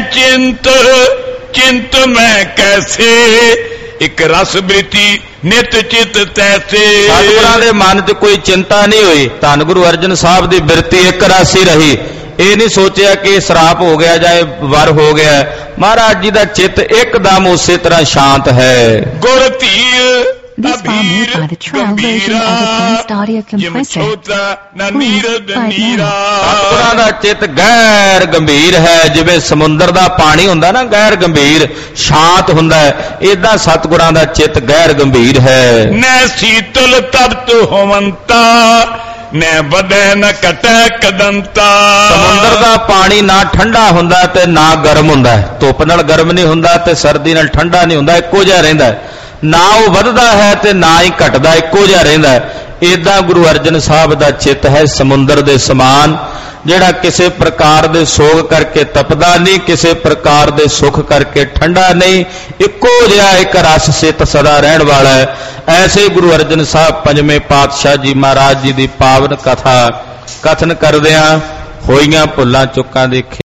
ਚਿੰਤ ਮੈਂ ਕੈਸੇ ਇੱਕ ਰਸ ਬ੍ਰਿਤੀ ਨਿਤ ਚਿਤ ਤੈਸੇ। ਸਤਿਗੁਰਾਂ ਦੇ ਮਨ 'ਚ ਕੋਈ ਚਿੰਤਾ ਨਹੀਂ ਹੋਈ, ਧੰਨ ਗੁਰੂ ਅਰਜਨ ਸਾਹਿਬ ਦੀ ਬਿਰਤੀ ਇੱਕ ਰਾਸੀ ਰਹੀ। ਇਹ ਨਹੀਂ ਸੋਚਿਆ ਕਿ ਸਰਾਪ ਹੋ ਗਿਆ ਜਾਂ ਵਰ ਹੋ ਗਿਆ। ਮਹਾਰਾਜ ਜੀ ਦਾ ਚਿੱਤ ਇੱਕਦਮ ਉਸੇ ਤਰ੍ਹਾਂ ਸ਼ਾਂਤ ਹੈ। ਗੁਰ ਧੀਰ This file made by the trial version of Advanced Audio Compressor. Please buy now. ਸਤਿਗੁਰਾਂ ਦਾ ਚਿੱਤ ਗੈਰ ਗੰਭੀਰ ਹੈ, ਜਿਵੇਂ ਸਮੁੰਦਰ ਦਾ ਪਾਣੀ ਹੁੰਦਾ ਨਾ ਗੈਰ ਗੰਭੀਰ ਸ਼ਾਂਤ ਹੁੰਦਾ ਹੈ, ਏਦਾਂ ਸਤਿਗੁਰਾਂ ਦਾ ਚਿੱਤ ਗੈਰ ਗੰਭੀਰ ਹੈ। ਨੈ ਸੀਤਲ ਤਪਤ ਹੋਵੰਤਾ ਨੈ ਵਧੈ ਨ ਕਟੈ ਕਦੰਤਾ। ਸਮੁੰਦਰ ਦਾ ਪਾਣੀ ਨਾ ਠੰਡਾ ਹੁੰਦਾ ਤੇ ਨਾ ਗਰਮ ਹੁੰਦਾ, ਧੁੱਪ ਨਾਲ ਗਰਮ ਨਹੀਂ ਹੁੰਦਾ ਤੇ ਸਰਦੀ ਨਾਲ ਠੰਡਾ ਨਹੀਂ ਹੁੰਦਾ, ਇੱਕੋ ਜਿਹਾ ਰਹਿੰਦਾ, ਨਾ ਉਹ ਵੱਧਦਾ ਹੈ ਤੇ ਨਾ ਹੀ ਘਟਦਾ, ਇੱਕੋ ਜਿਹਾ ਰਹਿੰਦਾ। ਏਦਾਂ ਗੁਰੂ ਅਰਜਨ ਸਾਹਿਬ ਦਾ ਚਿੱਤ ਹੈ ਸਮੁੰਦਰ ਦੇ ਸਮਾਨ, ਜਿਹੜਾ ਕਿਸੇ ਪ੍ਰਕਾਰ ਦੇ ਸੋਗ ਕਰਕੇ ਤਪਦਾ ਨਹੀਂ, ਕਿਸੇ ਪ੍ਰਕਾਰ ਦੇ ਸੁਖ ਕਰਕੇ ਠੰਡਾ ਨਹੀਂ, ਇੱਕੋ ਜਿਹਾ ਇੱਕ ਰਸ ਸਿੱਤ ਸਦਾ ਰਹਿਣ ਵਾਲਾ ਹੈ। ਐਸੇ ਗੁਰੂ ਅਰਜਨ ਸਾਹਿਬ ਪੰਜਵੇਂ ਪਾਤਸ਼ਾਹ ਜੀ ਮਹਾਰਾਜ ਜੀ ਦੀ ਪਾਵਨ ਕਥਾ ਕਥਨ ਕਰਦਿਆਂ ਹੋਈਆਂ ਭੁੱਲਾਂ ਚੁੱਕਾਂ ਦੇ